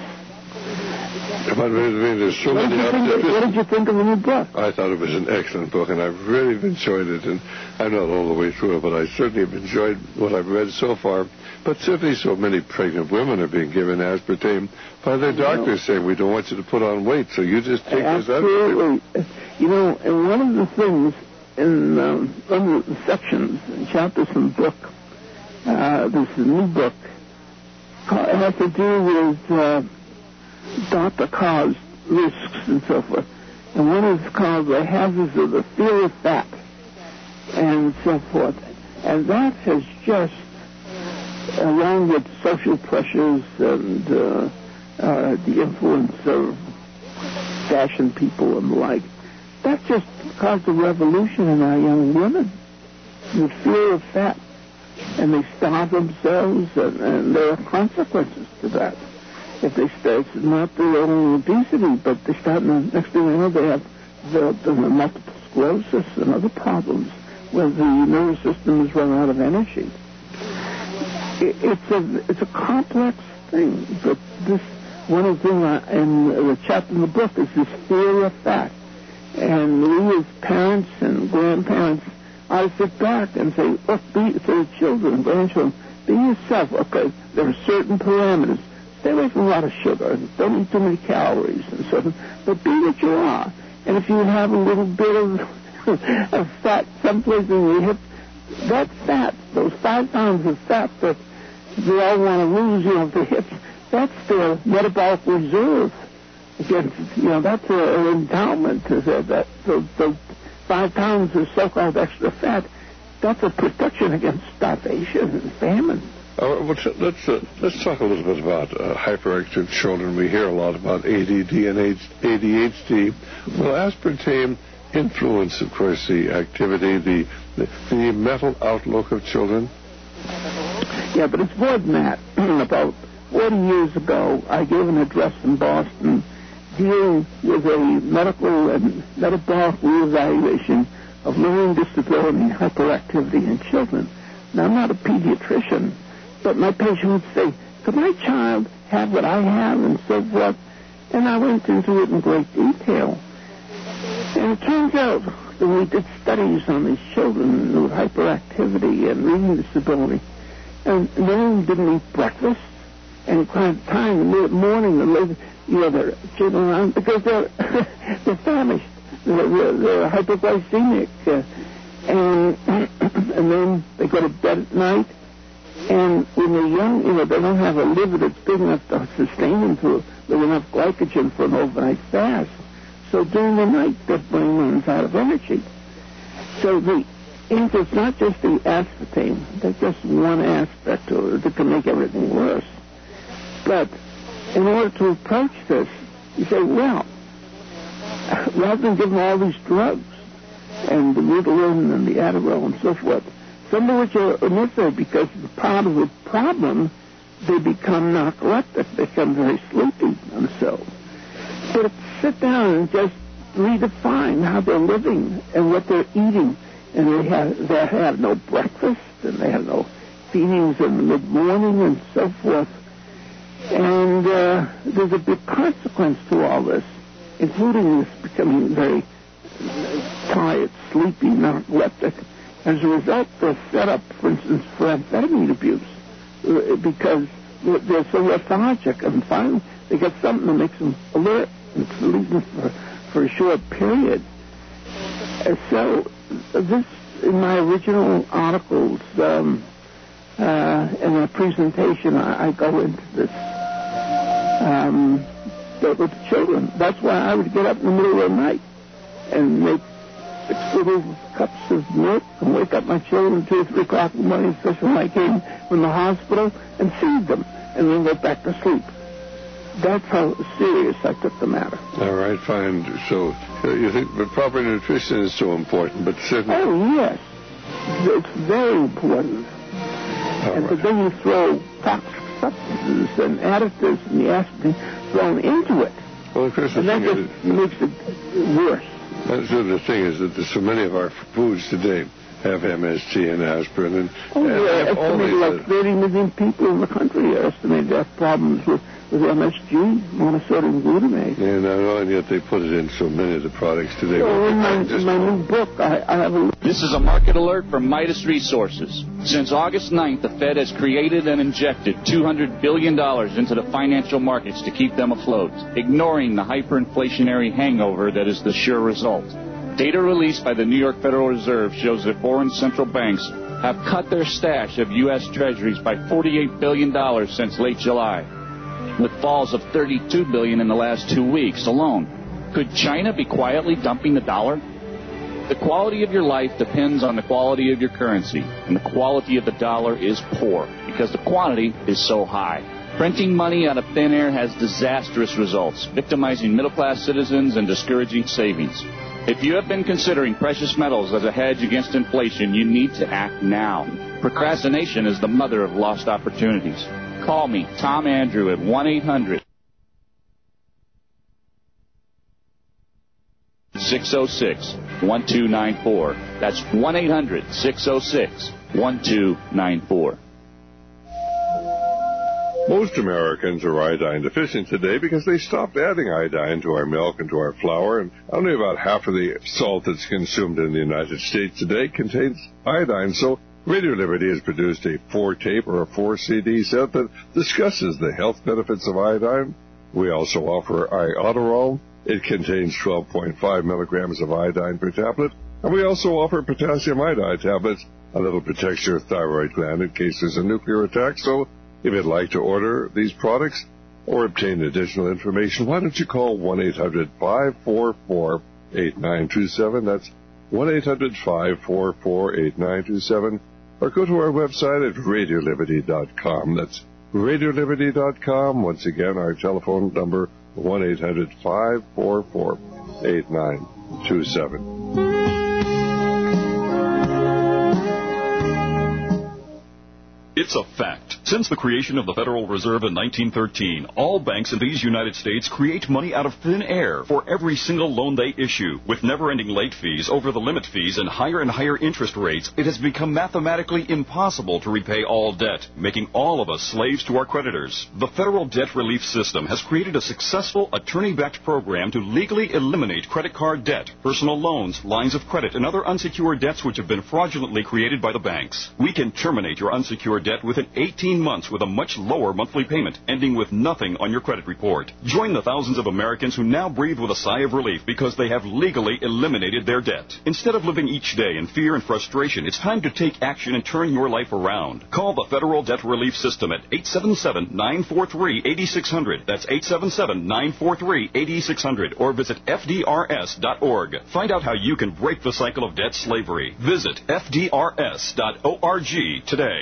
But there's so
what,
many
did
out
of, what did you think of the new book?
I thought it was an excellent book, and I've really enjoyed it. And I'm not all the way through it, but I certainly have enjoyed what I've read so far. But certainly so many pregnant women are being given aspartame by their doctors saying, we don't want you to put on weight, so you just take this aspartame.
Absolutely. You know, and one of the things in um, one of the sections, chapters from the book, uh, this is a new book, it has to do with uh, doctor-caused risks and so forth. And one is called the hazards of the fear of fat and so forth. And that has just, along with social pressures and uh, uh, the influence of fashion people and the like, that just caused a revolution in our young women. The fear of fat. And they starve themselves, and, and there are consequences to that. If they start, it's not their own obesity, but they start, and the next thing they know, they have the, the multiple sclerosis and other problems where the nervous system is run out of energy. It, it's a it's a complex thing, but this one of the things I, in the chapter in the book is this fear of fat, and we as parents and grandparents ought to sit back and say, look, be for the children, grandchildren, be yourself. Okay, there are certain parameters. Stay away from a lot of sugar. Don't eat too many calories and so on. But be what you are. And if you have a little bit of, of fat someplace in your hip, that fat, those five pounds of fat that they all want to lose, you know, the hips, that's their metabolic reserve against, you know, that's a, an endowment. To that, that those, those five pounds of so-called extra fat, that's a protection against starvation and famine.
Uh, let's uh, let's talk a little bit about uh, hyperactive children. We hear a lot about A D D and A D H D. Will aspartame influence, of course, the activity, the, the the mental outlook of children?
Yeah, but it's more than that. About forty years ago, I gave an address in Boston dealing with a medical and metabolic reevaluation of learning disability and hyperactivity in children. Now, I'm not a pediatrician, but my patient would say, could my child have what I have and so forth? And I went into it in great detail. And it turns out that we did studies on these children with hyperactivity and reading disability, and many didn't eat breakfast, and kind of time in the morning and later, you know, they're sitting around because they're they're famished, they're, they're, they're hypoglycemic, uh, and and then they go to bed at night. And when they're young, you know, they don't have a liver that's big enough to sustain them to with enough glycogen for an overnight fast. So during the night, their brain runs out of energy. So the it's not just the aspartame. That's just one aspect of it that can make everything worse. But in order to approach this, you say, well, rather than give them all these drugs, and the Ritalin and the Adderall and so forth, some of which are necessary because part of the problem, they become narcoleptic, they become very sleepy themselves. But at the sit down and just redefine how they're living and what they're eating. And they have, they have no breakfast, and they have no feedings in the mid-morning and so forth. And uh, there's a big consequence to all this, including this becoming very tired, sleepy, narcoleptic. As a result, they're set up, for instance, for amphetamine abuse uh, because they're so lethargic. And finally, they get something that makes them alert and leaves them for, for a short period. Uh, so this, in my original articles, um, uh, in a presentation, I, I go into this um, with the children. That's why I would get up in the middle of the night and make six little cups of milk and wake up my children at two or three o'clock in the morning, especially when I came from the hospital, and feed them, and then go back to sleep. That's how serious I took the matter.
All right, fine. So uh, you think the proper nutrition is so important, but certainly...
Oh, yes. It's very important.
All
and
right.
But then you throw toxic substances and additives and the aspartame thrown into it.
Well, of course, the
and that
thing
just
is,
makes it worse.
that's the thing is that there's so many of our foods today have M S G and aspirin. And,
Oh,
and
yeah,
have all
estimated
these,
like thirty million people in the country are estimated to have problems with, with M S G, monosodium glutamate.
Yeah, no, and yet they put it in so many of the products today.
So in my, in my new book, I, I have a...
This is a market alert from Midas Resources. Since August ninth, the Fed has created and injected two hundred billion dollars into the financial markets to keep them afloat, ignoring the hyperinflationary hangover that is the sure result. Data released by the New York Federal Reserve shows that foreign central banks have cut their stash of U S Treasuries by forty-eight billion dollars since late July, with falls of thirty-two billion dollars in the last two weeks alone. Could China be quietly dumping the dollar? The quality of your life depends on the quality of your currency, and the quality of the dollar is poor because the quantity is so high. Printing money out of thin air has disastrous results, victimizing middle-class citizens and discouraging savings. If you have been considering precious metals as a hedge against inflation, you need to act now. Procrastination is the mother of lost opportunities. Call me, Tom Andrew, at one eight hundred six oh six one two nine four. That's one eight hundred six oh six one two nine four.
Most Americans are iodine deficient today because they stopped adding iodine to our milk and to our flour, and only about half of the salt that's consumed in the United States today contains iodine. So Radio Liberty has produced a four-tape or a four-C D set that discusses the health benefits of iodine. We also offer Iodoral. It contains twelve point five milligrams of iodine per tablet. And we also offer potassium iodide tablets, and it'll protect your thyroid gland in case there's a nuclear attack. So if you'd like to order these products or obtain additional information, why don't you call one eight hundred five four four eight nine two seven. That's one eight hundred five four four eight nine two seven. Or go to our website at radio liberty dot com. That's radio liberty dot com. Once again, our telephone number, one eight hundred five four four eight nine two seven.
It's a fact. Since the creation of the Federal Reserve in nineteen thirteen, all banks in these United States create money out of thin air for every single loan they issue. With never-ending late fees, over-the-limit fees, and higher and higher interest rates, it has become mathematically impossible to repay all debt, making all of us slaves to our creditors. The Federal Debt Relief System has created a successful attorney-backed program to legally eliminate credit card debt, personal loans, lines of credit, and other unsecured debts which have been fraudulently created by the banks. We can terminate your unsecured debt within eighteen months with a much lower monthly payment, ending with nothing on your credit report. Join the thousands of Americans who now breathe with a sigh of relief because they have legally eliminated their debt. Instead of living each day in fear and frustration, it's time to take action and turn your life around. Call the Federal Debt Relief System at eight seven seven, nine four three, eight six zero zero. That's eight seven seven, nine four three, eight six zero zero. Or visit F D R S dot org. Find out how you can break the cycle of debt slavery. Visit F D R S dot org today.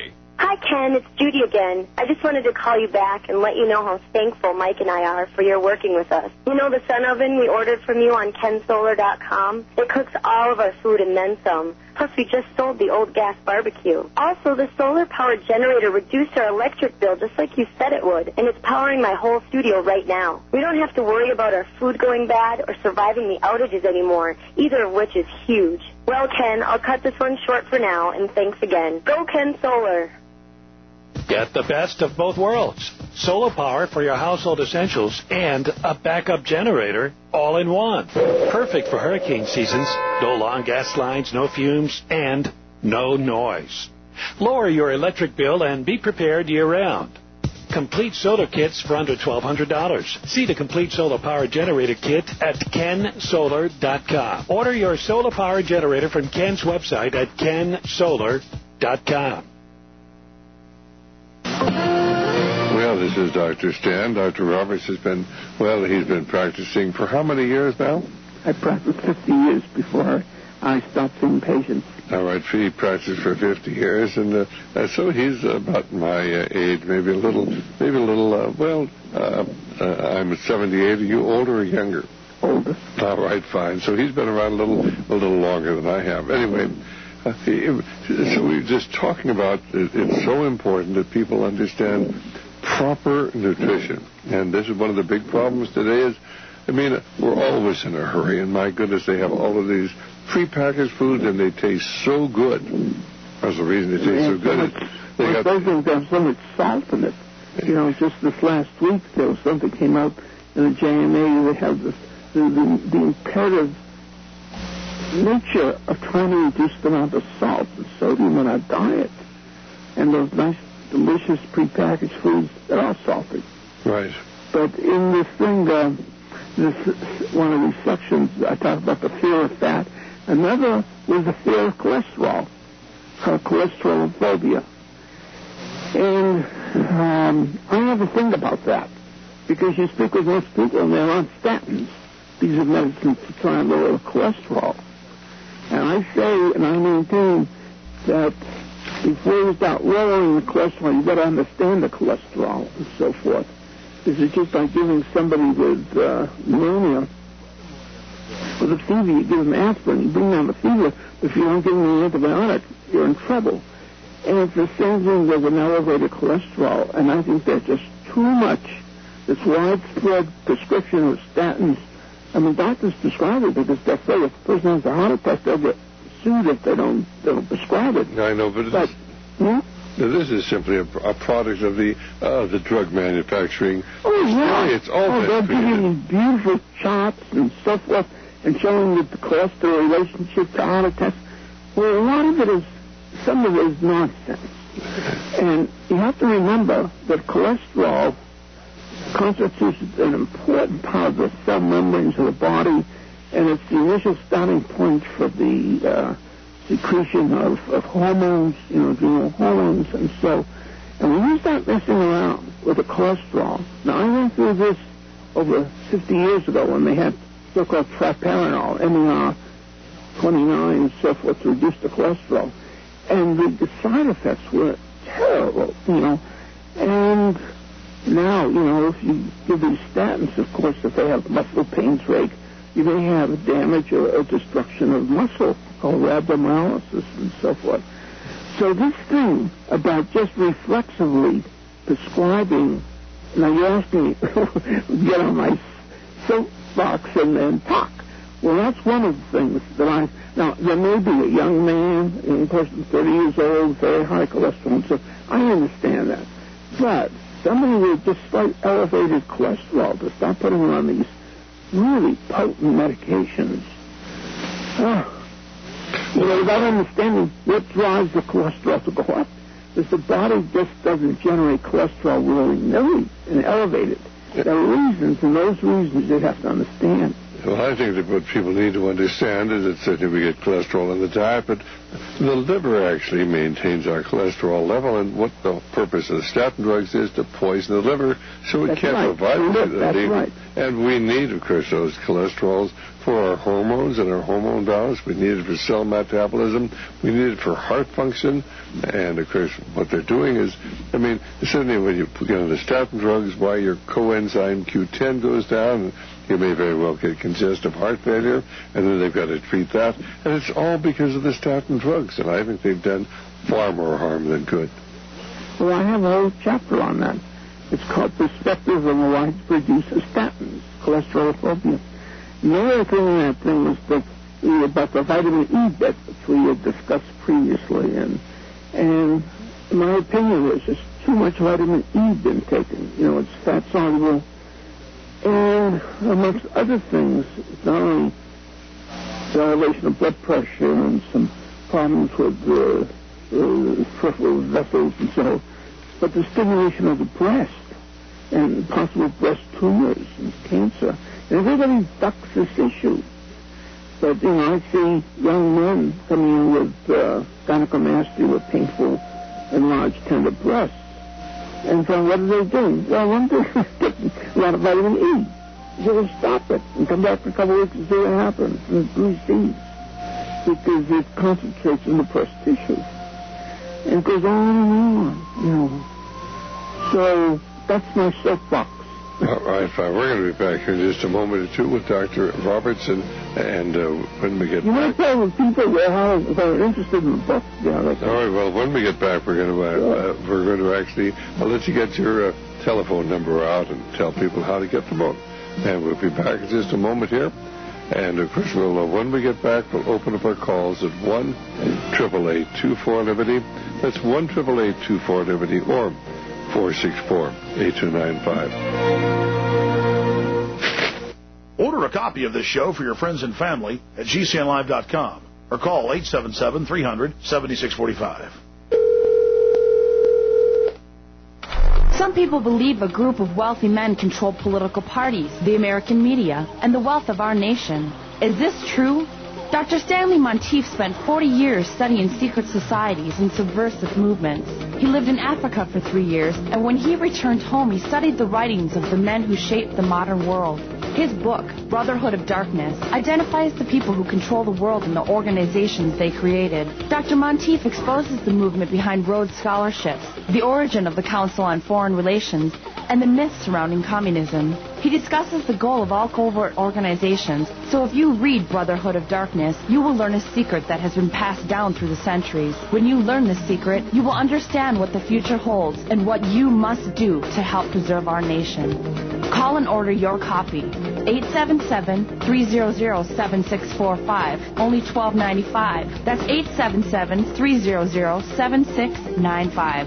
Hi, Ken. It's Judy again. I just wanted to call you back and let you know how thankful Mike and I are for your working with us. You know the sun oven we ordered from you on ken solar dot com? It cooks all of our food and then some. Plus, we just sold the old gas barbecue. Also, the solar-powered generator reduced our electric bill just like you said it would, and it's powering my whole studio right now. We don't have to worry about our food going bad or surviving the outages anymore, either of which is huge. Well, Ken, I'll cut this one short for now, and thanks again. Go Ken Solar!
Get the best of both worlds. Solar power for your household essentials and a backup generator all in one. Perfect for hurricane seasons. No long gas lines, no fumes, and no noise. Lower your electric bill and be prepared year-round. Complete solar kits for under twelve hundred dollars. See the complete solar power generator kit at ken solar dot com. Order your solar power generator from Ken's website at ken solar dot com.
Well, this is Doctor Stan. Doctor Roberts has been, well, he's been practicing for how many years now?
I practiced fifty years before I stopped seeing patients.
All right, he practiced for fifty years, and uh, uh, so he's about my uh, age, maybe a little, maybe a little, uh, well, uh, uh, I'm seventy-eight. Are you older or younger?
Older.
All right, fine. So he's been around a little, a little longer than I have. Anyway, uh, he, so we're just talking about it, it's so important that people understand proper nutrition. And this is one of the big problems today is, I mean, we're always in a hurry, and my goodness, they have all of these prepackaged foods, and they taste so good. That's the reason they taste so good.
So
They
well,
got,
those things have so much salt in it. You know, just this last week, there was something came out in the J M A. They have this, the, the, the imperative nature of trying to reduce the amount of salt and sodium in our diet. And those nice, delicious prepackaged foods, they're all salty.
Right.
But in this thing, uh, this one of these sections, I talk about the fear of fat. Another was the fear of cholesterol, called cholesterol phobia. And um, I never think about that, because you speak with most people and they're on statins. These are medicines to try and lower the cholesterol. And I say, and I maintain, that before you start lowering the cholesterol, you've got to understand the cholesterol and so forth. This is just like giving somebody with uh, pneumonia, with a fever, you give them aspirin, you bring down the fever, but if you don't give them an antibiotic, you're in trouble. And it's the same thing with an elevated cholesterol, and I think there's just too much, this widespread prescription of statins. I mean, doctors prescribe it because they're afraid if a person has a heart attack, they'll get sued if they don't, they don't prescribe it.
I know, but,
but
it's,
hmm?
this is simply a, a product of the uh, the drug manufacturing.
Oh, yeah.
It's all
oh, they're giving these beautiful charts and so forth and showing the cholesterol relationship to heart attacks. Well, a lot of it is, some of it is nonsense. And you have to remember that cholesterol constitutes an important part of the cell membranes of the body, and it's the initial starting point for the uh, secretion of, of hormones, you know, adrenal hormones, and so, and when you start messing around with the cholesterol, now I went through this over fifty years ago when they had so-called traperenol, M E R twenty-nine, and so forth, to reduce the cholesterol, and the, the side effects were terrible, you know, and now, you know, if you give these statins, of course, if they have muscle pains rate, you may have a damage or a destruction of muscle called rhabdomyolysis and so forth. So this thing about just reflexively prescribing, now you asked me get on my soapbox and then talk. Well, that's one of the things that I, now there may be a young man, a young person thirty years old, very high cholesterol, and so I understand that. But somebody with just slight elevated cholesterol, to start putting them on these really potent medications. Oh. You know, without understanding what drives the cholesterol to go up, is the body just doesn't generate cholesterol willy-nilly and elevate it. There are reasons, and those reasons you have to understand.
Well, I think that what people need to understand is that certainly we get cholesterol in the diet, but the liver actually maintains our cholesterol level, and what the purpose of the statin drugs is to poison the liver, so it
that's
can't
right.
provide
the
the,
liver, that's
the,
right.
And we need, of course, those cholesterols for our hormones and our hormone balance. We need it for cell metabolism. We need it for heart function. And, of course, what they're doing is, I mean, certainly when you get on the statin drugs, why your coenzyme Q ten goes down, you may very well get congestive heart failure, and then they've got to treat that. And it's all because of the statin drugs. And I think they've done far more harm than good.
Well, I have a whole chapter on that. It's called Perspectives on the Widespread Use of Statins, Cholesterolophobia. The other thing in that thing was that we, about the vitamin E bit, which we had discussed previously. And, and my opinion is there's too much vitamin E been taken. You know, it's fat soluble. And amongst other things, it's not only the elevation of blood pressure and some problems with the uh, peripheral vessels and so, but the stimulation of the breast and possible breast tumors and cancer. And everybody ducks this issue. But, you know, I see young men coming in with uh, gynecomastia with painful, enlarged, tender breasts. And so what are they doing? Well, one thing is getting a lot of vitamin E. So they stop it and come back in a couple of weeks and see what happens. And it recedes because it concentrates in the breast tissue. And it goes on and on, you know. So that's my soapbox.
All right, fine. We're going to be back here in just a moment or two with Doctor Robertson, and uh, when we get
you
back...
You want to tell people how if they're interested in the book? Yeah, that's
all right, well, when we get back, we're going to, uh, sure. uh, we're going to actually... I'll let you get your uh, telephone number out and tell people how to get the book. And we'll be back in just a moment here. And, of course, we'll, uh, when we get back, we'll open up our calls at one eight eight eight, two four, Liberty. That's one eight eight eight, two four, Liberty, or four six four, eight two nine five.
Order a copy of this show for your friends and family at G C N live dot com or call eight seven seven, three hundred, seventy-six forty-five.
Some people believe a group of wealthy men control political parties, the American media, and the wealth of our nation. Is this true? Doctor Stanley Monteith spent forty years studying secret societies and subversive movements. He lived in Africa for three years, and when he returned home, he studied the writings of the men who shaped the modern world. His book, Brotherhood of Darkness, identifies the people who control the world and the organizations they created. Doctor Monteith exposes the movement behind Rhodes Scholarships, the origin of the Council on Foreign Relations, and the myths surrounding communism. He discusses the goal of all covert organizations, so if you read Brotherhood of Darkness, you will learn a secret that has been passed down through the centuries. When you learn this secret, you will understand what the future holds and what you must do to help preserve our nation. Call and order your copy. eight seven seven, three hundred, seven six four five, only twelve ninety-five. That's eight seven seven, three hundred, seven six nine five.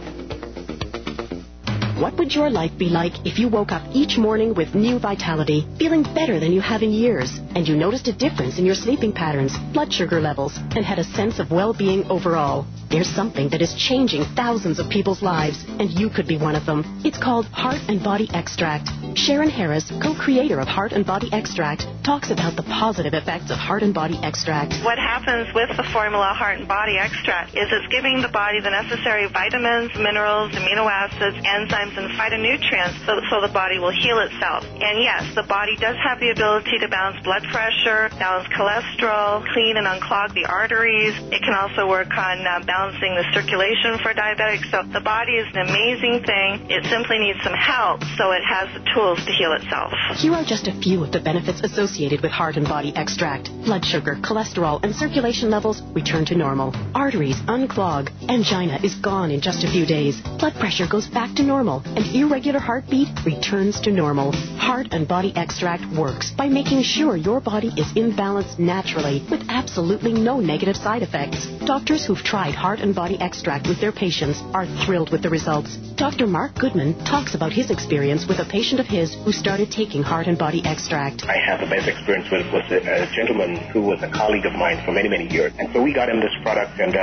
What would your life be like if you woke up each morning with new vitality, feeling better than you have in years, and you noticed a difference in your sleeping patterns, blood sugar levels, and had a sense of well-being overall? There's something that is changing thousands of people's lives, and you could be one of them. It's called Heart and Body Extract. Sharon Harris, co-creator of Heart and Body Extract, talks about the positive effects of Heart and Body Extract.
What happens with the formula Heart and Body Extract is it's giving the body the necessary vitamins, minerals, amino acids, enzymes, and phytonutrients so, so the body will heal itself. And yes, the body does have the ability to balance blood pressure, balance cholesterol, clean and unclog the arteries. It can also work on uh, balancing the circulation for diabetics. So the body is an amazing thing. It simply needs some help so it has the tools to heal itself.
Here are just a few of the benefits associated with Heart and Body Extract. Blood sugar, cholesterol, and circulation levels return to normal. Arteries unclog. Angina is gone in just a few days. Blood pressure goes back to normal, and irregular heartbeat returns to normal. Heart and Body Extract works by making sure your body is in balance naturally with absolutely no negative side effects. Doctors who've tried Heart and Body Extract with their patients are thrilled with the results. Doctor Mark Goodman talks about his experience with a patient of his who started taking Heart and Body Extract.
I had the best experience with was a, a gentleman who was a colleague of mine for many, many years. And so we got him this product, and um,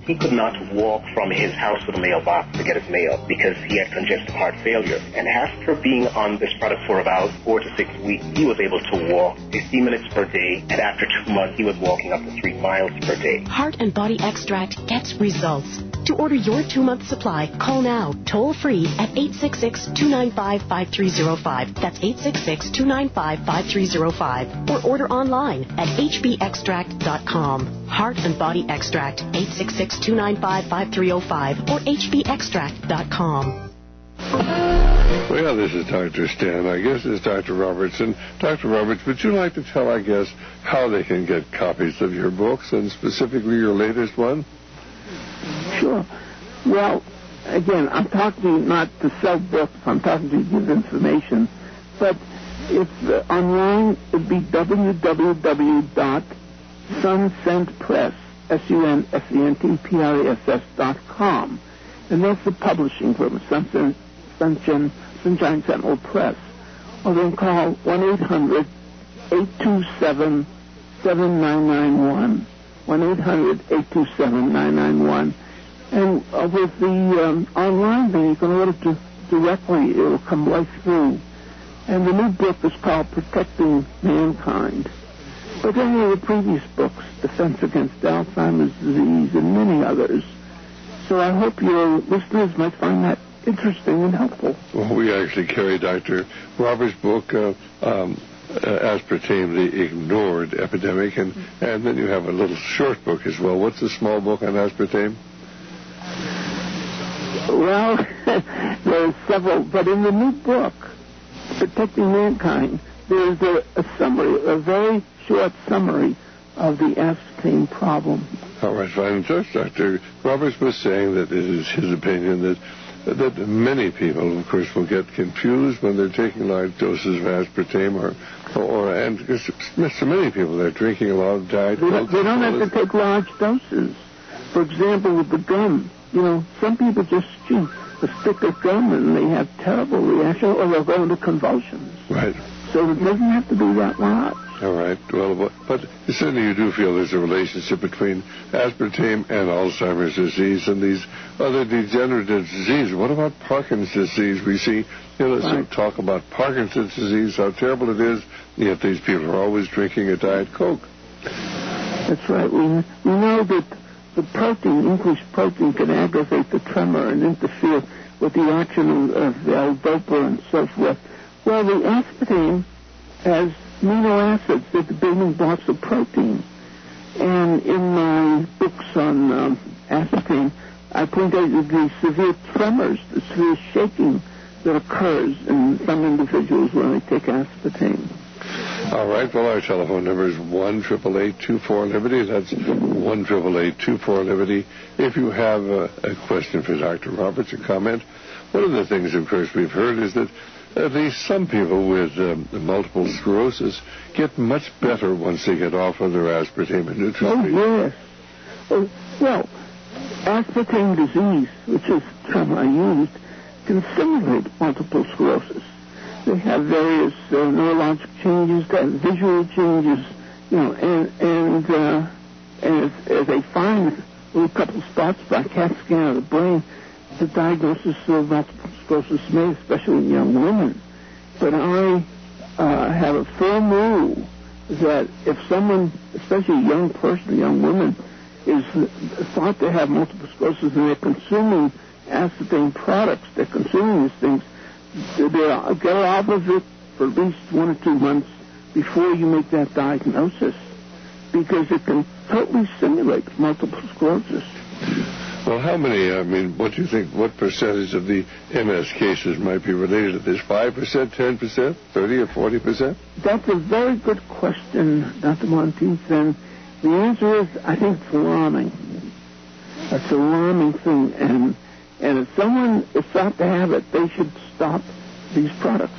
he could not walk from his house to the mailbox to get his mail because he had congestive heart failure. And after being on this product for about four to six weeks, he was able to walk fifteen minutes per day, and after two months, he was walking up to three miles per day.
Heart and Body Extract gets results. To order your two-month supply, call now, toll-free at eight six six, two nine five, five three zero five. That's eight six six, two nine five, five three zero five. Or order online at h b extract dot com. Heart and Body Extract, eight six six, two nine five, five three zero five or h b extract dot com.
Well, this is Doctor Stan. I guess it's Doctor Robertson. Doctor Roberts, would you like to tell our guests how they can get copies of your books, and specifically your latest one?
Sure. Well, again, I'm talking to you not to sell books. I'm talking to you to give information. But if uh, online, it would be w w w dot sunsent press, S U N S E N T P R E S S dot com. And that's the publishing firm, Sunshine, Sunshine, Sunshine Sentinel Press. Or then call one eight hundred, eight two seven, seven nine nine one. one eight hundred, eight two seven, nine nine one. And uh, with the um, online thing, you can order it directly. It will come right through. And the new book is called Protecting Mankind. But any of the previous books, Defense Against Alzheimer's Disease and many others. So I hope your listeners might find that interesting and helpful.
Well, we actually carry Doctor Roberts' book, uh, um, uh, Aspartame, The Ignored Epidemic, and, and then you have a little short book as well. What's the small book on aspartame?
Well, there's several, but in the new book, Protecting Mankind, there's a, a summary, a very short summary of the aspartame problem.
All right, fine. Just Doctor Roberts was saying that it is his opinion that that many people, of course, will get confused when they're taking large doses of aspartame, or, or and so many people, they're drinking a lot of diet
They,
Coke.
they don't have to take large doses. For example, with the gum, you know, some people just chew a stick of gum and they have terrible reaction, or they'll go into convulsions.
Right.
So it doesn't have to be that large.
All right. Well, but, but certainly you do feel there's a relationship between aspartame and Alzheimer's disease and these other degenerative diseases. What about Parkinson's disease? We see, you know, some talk about Parkinson's disease, how terrible it is, yet these people are always drinking a Diet Coke.
That's right. We, we know that the protein, increased protein, can aggravate the tremor and interfere with the action of, of L-dopa and so forth. Well, the aspartame has amino acids that the building blocks of protein. And in my books on um, aspartame, I point out the severe tremors, the severe shaking that occurs in some individuals when they take aspartame.
All right. Well, our telephone number is one eight eight eight, two four, Liberty. That's one eight eight eight, two four, Liberty. If you have a, a question for Doctor Roberts, a comment, one of the things, of course, we've heard is that at least some people with um, multiple sclerosis get much better once they get off of their aspartame and nutrient.
Oh, yes. Oh, well, aspartame disease, which is the term I used, can simulate multiple sclerosis. They have various uh, neurologic changes, they have visual changes, you know, and and uh, and if, if they find a little couple spots by CAT scan of the brain, the diagnosis of multiple sclerosis is made, especially in young women. But I uh, have a firm rule that if someone, especially a young person, a young woman, is thought to have multiple sclerosis and they're consuming aspartame products, they're consuming these things, they get off of it for at least one or two months before you make that diagnosis, because it can totally simulate multiple sclerosis.
Well, how many, I mean, what do you think, what percentage of the M S cases might be related to this? five percent, ten percent, thirty or forty percent?
That's a very good question, Doctor Monteith, and the answer is, I think it's alarming. It's an alarming thing, and and if someone is thought to have it, they should stop these products.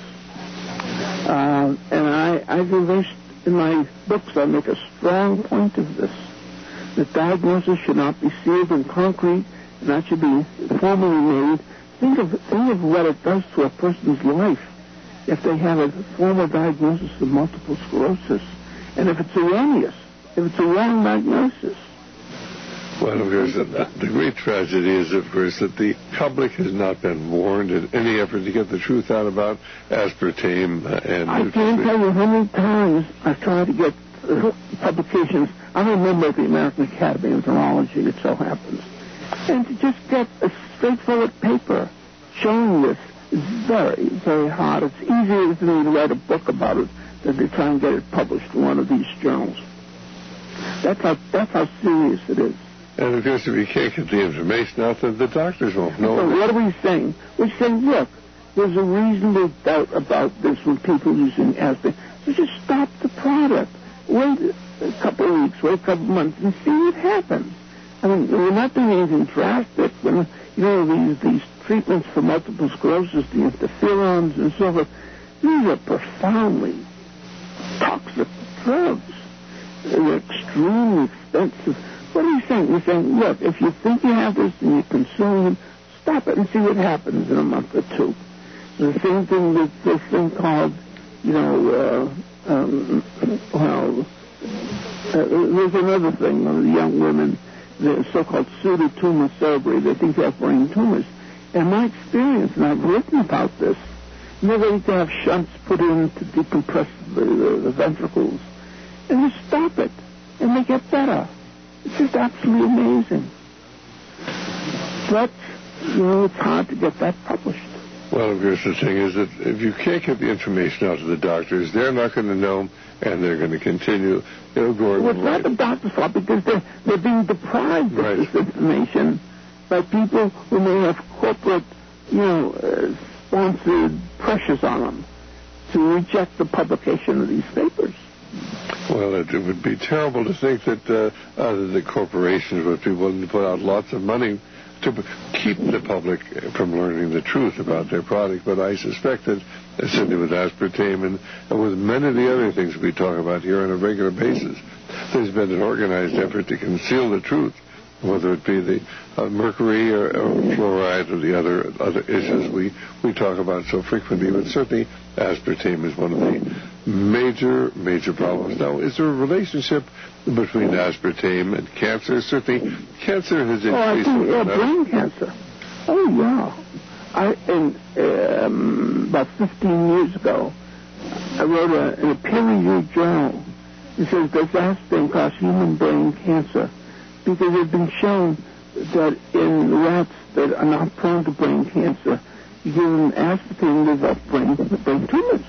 Uh, and I, I do this in my books. I make a strong point of this. The diagnosis should not be sealed in concrete, and that should be formally made. Think of think of what it does to a person's life if they have a formal diagnosis of multiple sclerosis, and if it's erroneous, if it's a wrong diagnosis.
Well, of course, the, the great tragedy is, of course, that the public has not been warned in any effort to get the truth out about aspartame and
I can't tell you how many times I've tried to get uh, publications. I'm a member of the American Academy of Neurology, it so happens. And to just get a straightforward paper showing this is very, very hard. It's easier for me to write a book about it than to try and get it published in one of these journals. That's how, that's how serious it is.
And, of course, if you can't get the information out, then the doctors won't know.
So what are we saying? We're saying, look, there's a reasonable doubt about this when people using aspirin. So just stop the product. Wait a couple of weeks, wait a couple of months, and see what happens. I mean, we're not doing anything drastic. When, you know, these, these treatments for multiple sclerosis, the interferons and so forth, these are profoundly toxic drugs. They're extremely expensive. What are you saying? You're saying, look, if you think you have this and you're consuming it, stop it and see what happens in a month or two. The same thing with this thing called, you know, uh, um, well, uh, there's another thing. One of the young women, the so-called pseudotumor cerebri, they think they have brain tumors. In my experience, and I've written about this, you know, they need to have shunts put in to decompress the, the, the ventricles. And just stop it, and they get better. It's just absolutely amazing. But, you know, it's hard to get that published.
Well, of course, the thing is that if you can't get the information out to the doctors, they're not going to know, and they're going to continue, you know, going
Well, it's not the doctor's fault, because they're, they're being deprived
right.
of this information by people who may have corporate, you know, uh, sponsored pressures on them to reject the publication of these papers.
Well, it, it would be terrible to think that uh, uh, the corporations would be willing to put out lots of money to keep the public from learning the truth about their product. But I suspect that, certainly with aspartame and, and with many of the other things we talk about here on a regular basis, there's been an organized effort to conceal the truth, whether it be the uh, mercury or, or fluoride or the other other issues we, we talk about so frequently. But certainly aspartame is one of the major, major problems. Now, is there a relationship between aspartame and cancer? Certainly, cancer has increased.
Oh, I think, yeah, brain cancer. Oh, yeah. I, in, um, about fifteen years ago, I wrote a, in a peer-reviewed journal. It says, does aspartame cause human brain cancer? Because it's been shown that in rats that are not prone to brain cancer, you give them aspartame, they develop brain, brain tumors.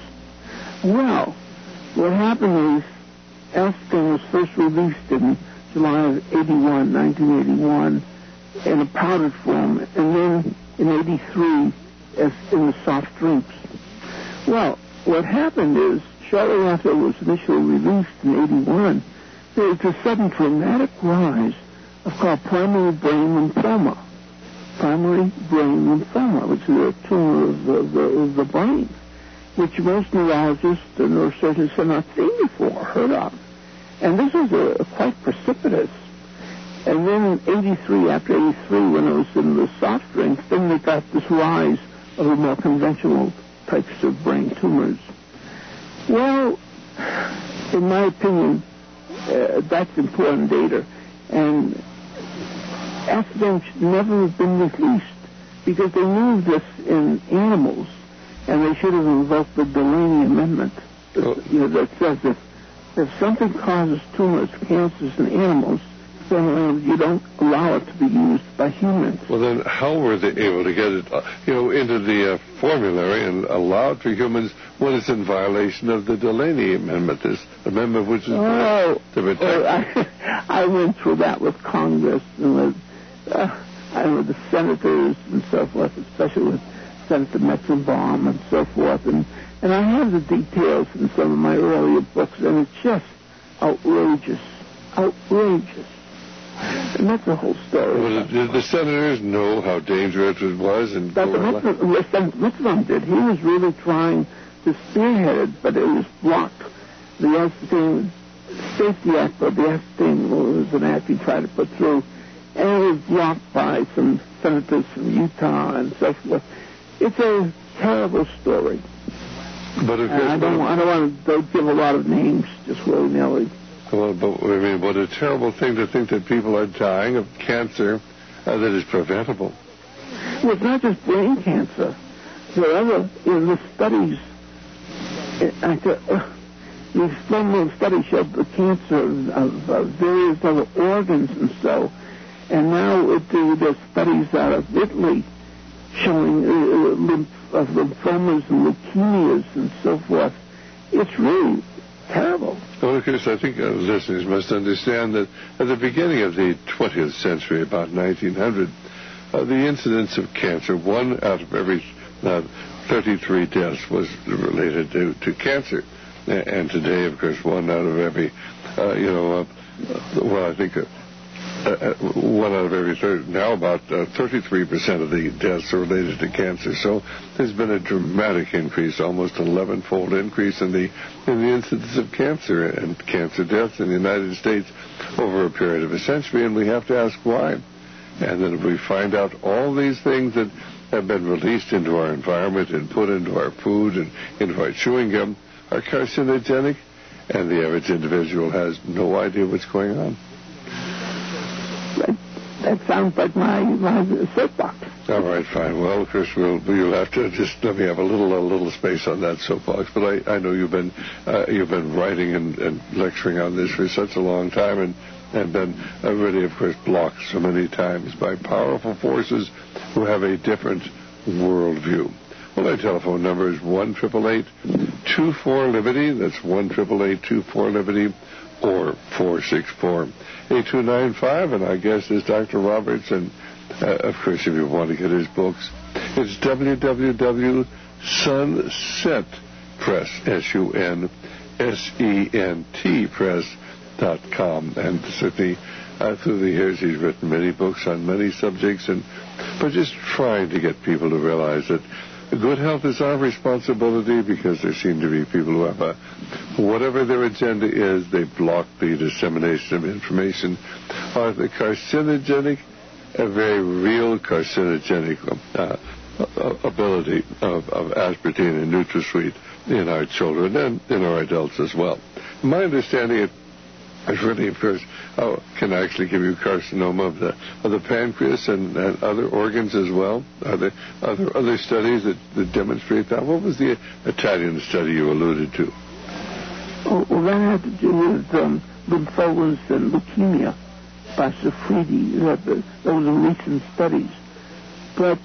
Well, what happened is aspartame was first released in July of eighty-one, nineteen eighty-one, in a powdered form, and then in eighty-three as in the soft drinks. Well, what happened is, shortly after it was initially released in eighty-one, there was a sudden dramatic rise of called primary brain lymphoma. Primary brain lymphoma, which is a tumor of the, the, of the brain, which most neurologists and neurosurgeons have not seen before, heard of. And this was a, a quite precipitous. And then in eighty-three, after eighty-three, when it was in the soft drinks, then they got this rise of the more conventional types of brain tumors. Well, in my opinion, uh, that's important data. And aspartame should never have been released because they knew this in animals, and they should have invoked the Delaney Amendment, oh. you know, that says if, if something causes tumors, cancers in animals, then you don't allow it to be used by humans.
Well, then how were they able to get it, uh, you know, into the uh, formulary and allowed for humans when it's in violation of the Delaney Amendment, this amendment which is
oh,
to protect?
Oh, I, I went through that with Congress and with, uh, and with the senators and so forth, especially with Senator Metzenbaum and so forth, and and I have the details in some of my earlier books, and it's just outrageous, outrageous. And that's the whole story.
Well, did the senators know how dangerous it was? And
Doctor Metzenbaum did. He was really trying to spearhead it, but it was blocked. The Aspartame Safety Act, or the Aspartame was an act he tried to put through, and it was blocked by some senators from Utah and so forth. It's a terrible story.
But if
I don't, I don't want to don't give a lot of names just willy-nilly.
Well, but I mean, what a terrible thing to think that people are dying of cancer uh, that is preventable.
Well, it's not just brain cancer. There are other, you know, the studies, I th- uh, the experimental studies showed the cancer of, of uh, various other organs and so, and now it, uh, there's studies out of Italy showing uh, lymph, of lymphomas and leukemias and so forth. It's really terrible.
Well, of course, I think uh, listeners must understand that at the beginning of the twentieth century, about nineteen hundred, uh, the incidence of cancer, one out of every uh, thirty-three deaths was related to, to cancer. And today, of course, one out of every, uh, you know, uh, well, I think uh, uh, one out of every third, now about uh, thirty-three percent of the deaths are related to cancer. So there's been a dramatic increase, almost eleven-fold increase in the in the incidence of cancer and cancer deaths in the United States over a period of a century, and we have to ask why. And then if we find out all these things that have been released into our environment and put into our food and into our chewing gum are carcinogenic, and the average individual has no idea what's going on.
That, that sounds like my, my soapbox.
All right, fine. Well, Chris, we'll, you'll have to just let me have a little a little space on that soapbox. But I, I know you've been uh, you've been writing and, and lecturing on this for such a long time, and and been uh, really, of course, blocked so many times by powerful forces who have a different worldview. Well, our telephone number is one eight eight eight, two four, Liberty. That's one eight eight eight, two four, Liberty, or four six four, eight two nine five. And our guest is Doctor Roberts. And, uh, of course, if you want to get his books, it's w w w dot sunset press, S U N S E N T press dot com. And certainly, uh, through the years, he's written many books on many subjects, and but just trying to get people to realize that good health is our responsibility, because there seem to be people who have a, whatever their agenda is, they block the dissemination of information. Are the carcinogenic, a very real carcinogenic uh, ability of, of aspartame and NutraSweet in our children and in our adults as well? My understanding is It really, of course, oh, can actually give you carcinoma of the of the pancreas and, and other organs as well. Are there other other studies that, that demonstrate that? What was the Italian study you alluded to?
Oh, well, that had to do with um, lymphomas and leukemia by Safridi. That, those are recent studies. But,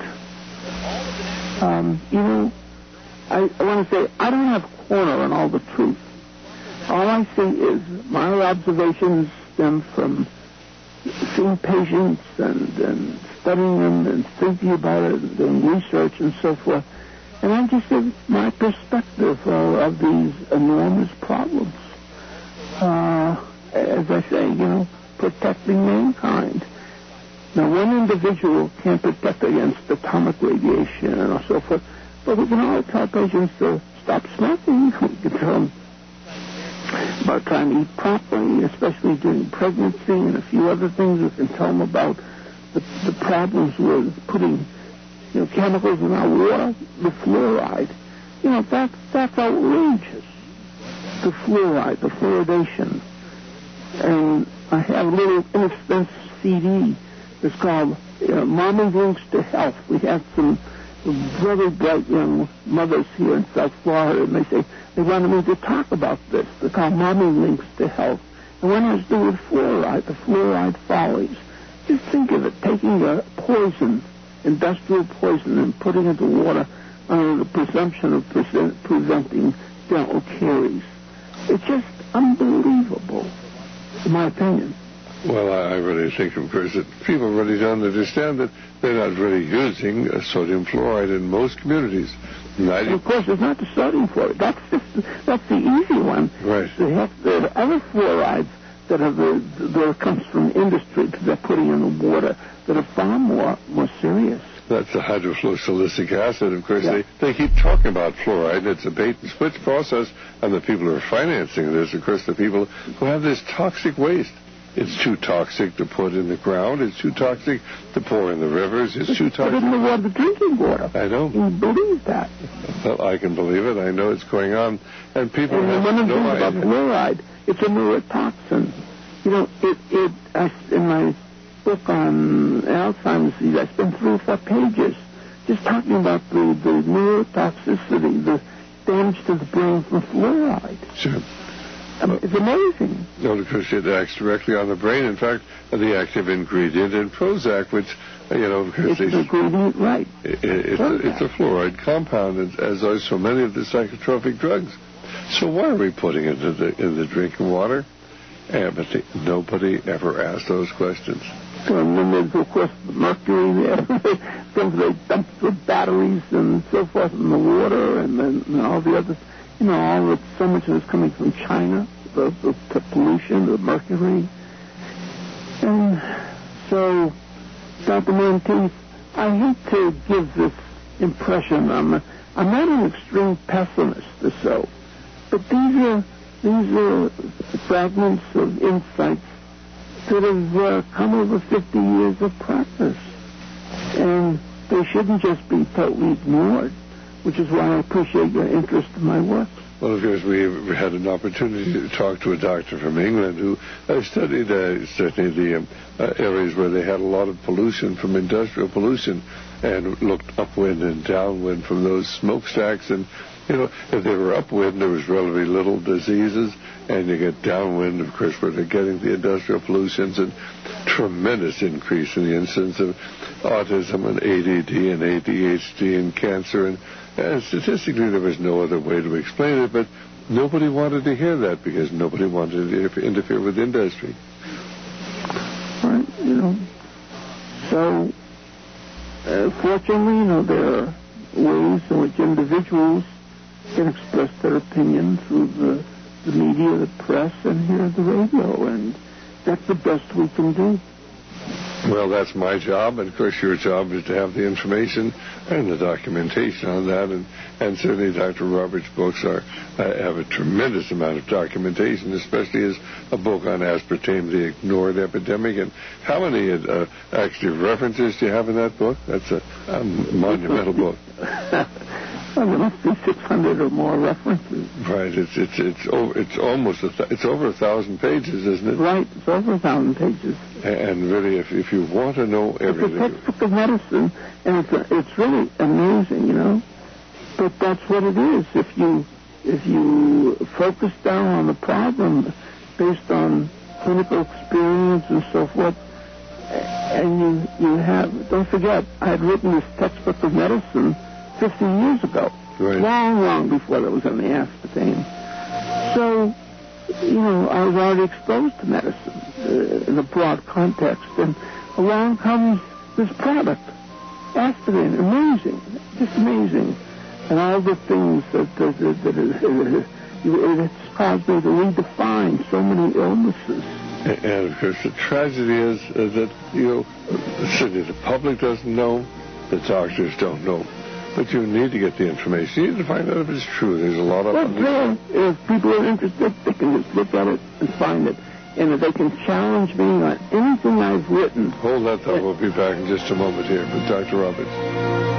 um, you know, I, I want to say I don't have a corner on all the truth. All I say is my observations stem from seeing patients and, and studying them and thinking about it and doing research and so forth. And I just give my perspective uh, of these enormous problems. Uh, as I say, you know, protecting mankind. Now, one individual can't protect against atomic radiation and so forth, but we can all tell patients to stop smoking. We can tell them about trying to eat properly, especially during pregnancy, and a few other things. We can tell them about the, the problems with putting, you know, chemicals in our water, the fluoride. You know, that, that's outrageous. The fluoride, the fluoridation. And I have a little inexpensive C D that's called you know, Mommy Links to Health. We have some very bright young mothers here in South Florida, and they say they wanted me to talk about this. They're called Mommy Links to Health. And one has to do with fluoride, the fluoride follies. Just think of it, taking a poison, industrial poison, and putting it into water under the presumption of pre- preventing dental caries. It's just unbelievable, in my opinion.
Well, I really think, of course, that people really don't understand that they're not really using uh, sodium fluoride in most communities. ninety
Of course, it's not the sodium fluoride. That's just that's the easy one.
Right.
They have the other fluorides that are the, that comes from industry because they're putting in the water that are far more more serious.
That's the hydrofluosilicic acid. Of course,
Yeah.
they, they keep talking about fluoride. It's a bait and switch process, and the people who are financing this, of course, the people who have this toxic waste. It's too toxic to put in the ground. It's too toxic to pour in the rivers. It's too toxic.
Put it in the water, the drinking water.
I know.
You believe that?
Well, I can believe it. I know it's going on. And people
and
have
one of the
no
things about
idea.
fluoride, it's a neurotoxin. You know, it, it, I, in my book on Alzheimer's disease, I spent three or four pages just talking about the, the neurotoxicity, the damage to the brain from fluoride.
Sure.
I mean, it's amazing.
No, because it acts directly on the brain. In fact, the active ingredient in Prozac, which, you know, because
it's an ingredient, right?
It, it, it's, a, it's a fluoride compound, as are so many of the psychotropic drugs. So why are we putting it in the, in the drinking water? And, but they, nobody ever asked those questions.
Well, and then there's, of course, the mercury there. Things they dump the batteries and so forth in the water, and then and all the other, you know, all the, so much of it's coming from China, the, the, the pollution, the mercury. And so, Doctor Monteith, I hate to give this impression. I'm, a, I'm not an extreme pessimist or so, but these are these are fragments of insights that have uh, come over fifty years of practice. And they shouldn't just be totally ignored, which is why I appreciate your interest in my work.
Well, of course, we had an opportunity to talk to a doctor from England who uh, studied uh, certainly the um, uh, areas where they had a lot of pollution from industrial pollution and looked upwind and downwind from those smokestacks. And, you know, if they were upwind, there was relatively little diseases. And you get downwind, of course, where they're getting the industrial pollutions, and tremendous increase in the incidence of autism and A D D and A D H D and cancer. And, and statistically, there was no other way to explain it, but nobody wanted to hear that because nobody wanted to interfere with industry.
Right, you know. So, uh, fortunately, you know, there are ways in which individuals can express their opinion through the the media, the press, and here the radio, and that's the best we can do.
Well, that's my job, and of course your job is to have the information and the documentation on that, and, and certainly Doctor Roberts' books are uh, have a tremendous amount of documentation, especially as a book on aspartame, the ignored epidemic. And how many uh, actually references do you have in that book? That's a, a monumental book.
Well, there must be six hundred or more references.
Right. It's it's it's over. It's almost a th- it's over a thousand pages, isn't it?
Right. It's over a thousand pages.
And really, if if you want to know everything,
it's a textbook of medicine, and it's a, it's really amazing, you know. But that's what it is. If you if you focus down on the problem based on clinical experience and so forth, and you you have don't forget, I had written this textbook of medicine fifty years ago,
right.
long, long before there was any aspartame. So, you know, I was already exposed to medicine uh, in a broad context, and along comes this product, aspartame, amazing, just amazing, and all the things that, that, that, that it, it, it's caused me to redefine so many illnesses.
And, and of course, the tragedy is uh, that, you know, certainly the public doesn't know, the doctors don't know. But you need to get the information. You need to find out if it's true. There's a lot of...
Well, yeah, if people are interested, they can just look at it and find it. And if they can challenge me on anything I've written...
Hold that thought. We'll be back in just a moment here with Doctor Roberts.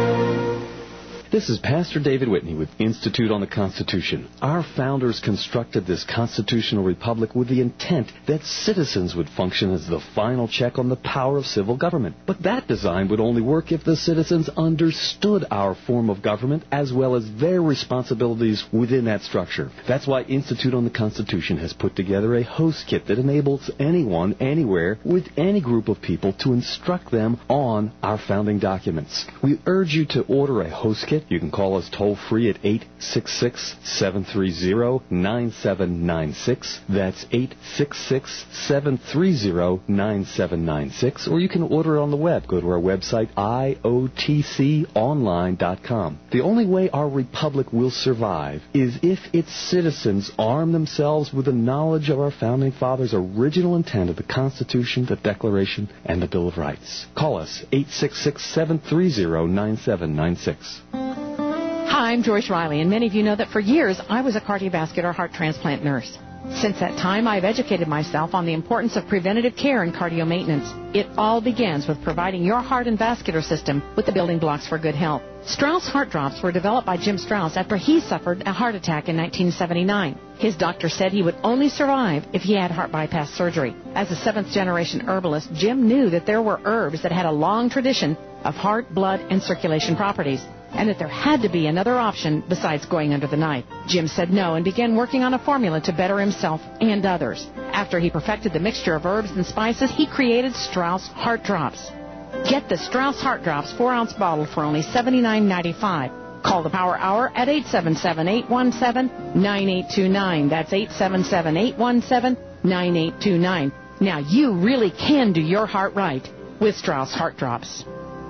This is Pastor David Whitney with Institute on the Constitution. Our founders constructed this constitutional republic with the intent that citizens would function as the final check on the power of civil government. But that design would only work if the citizens understood our form of government as well as their responsibilities within that structure. That's why Institute on the Constitution has put together a host kit that enables anyone, anywhere, with any group of people to instruct them on our founding documents. We urge you to order a host kit. You can call us toll-free at eight six six, seven three zero, nine seven nine six. That's eight six six, seven three zero, nine seven nine six. Or you can order it on the web. Go to our website, I O T C online dot com. The only way our republic will survive is if its citizens arm themselves with the knowledge of our Founding Fathers' original intent of the Constitution, the Declaration, and the Bill of Rights. Call us, eight six six, seven three zero, nine seven nine six.
Hi, I'm Joyce Riley, and many of you know that for years I was a cardiovascular heart transplant nurse. Since that time, I've educated myself on the importance of preventative care and cardio maintenance. It all begins with providing your heart and vascular system with the building blocks for good health. Strauss Heart Drops were developed by Jim Strauss after he suffered a heart attack in nineteen seventy-nine. His doctor said he would only survive if he had heart bypass surgery. As a seventh-generation herbalist, Jim knew that there were herbs that had a long tradition of heart, blood, and circulation properties, and that there had to be another option besides going under the knife. Jim said no and began working on a formula to better himself and others. After he perfected the mixture of herbs and spices, he created Strauss Heart Drops. Get the Strauss Heart Drops four-ounce bottle for only seventy-nine ninety-five. Call the Power Hour at eight seven seven, eight one seven, nine eight two nine. That's eight seven seven, eight one seven, nine eight two nine. Now you really can do your heart right with Strauss Heart Drops.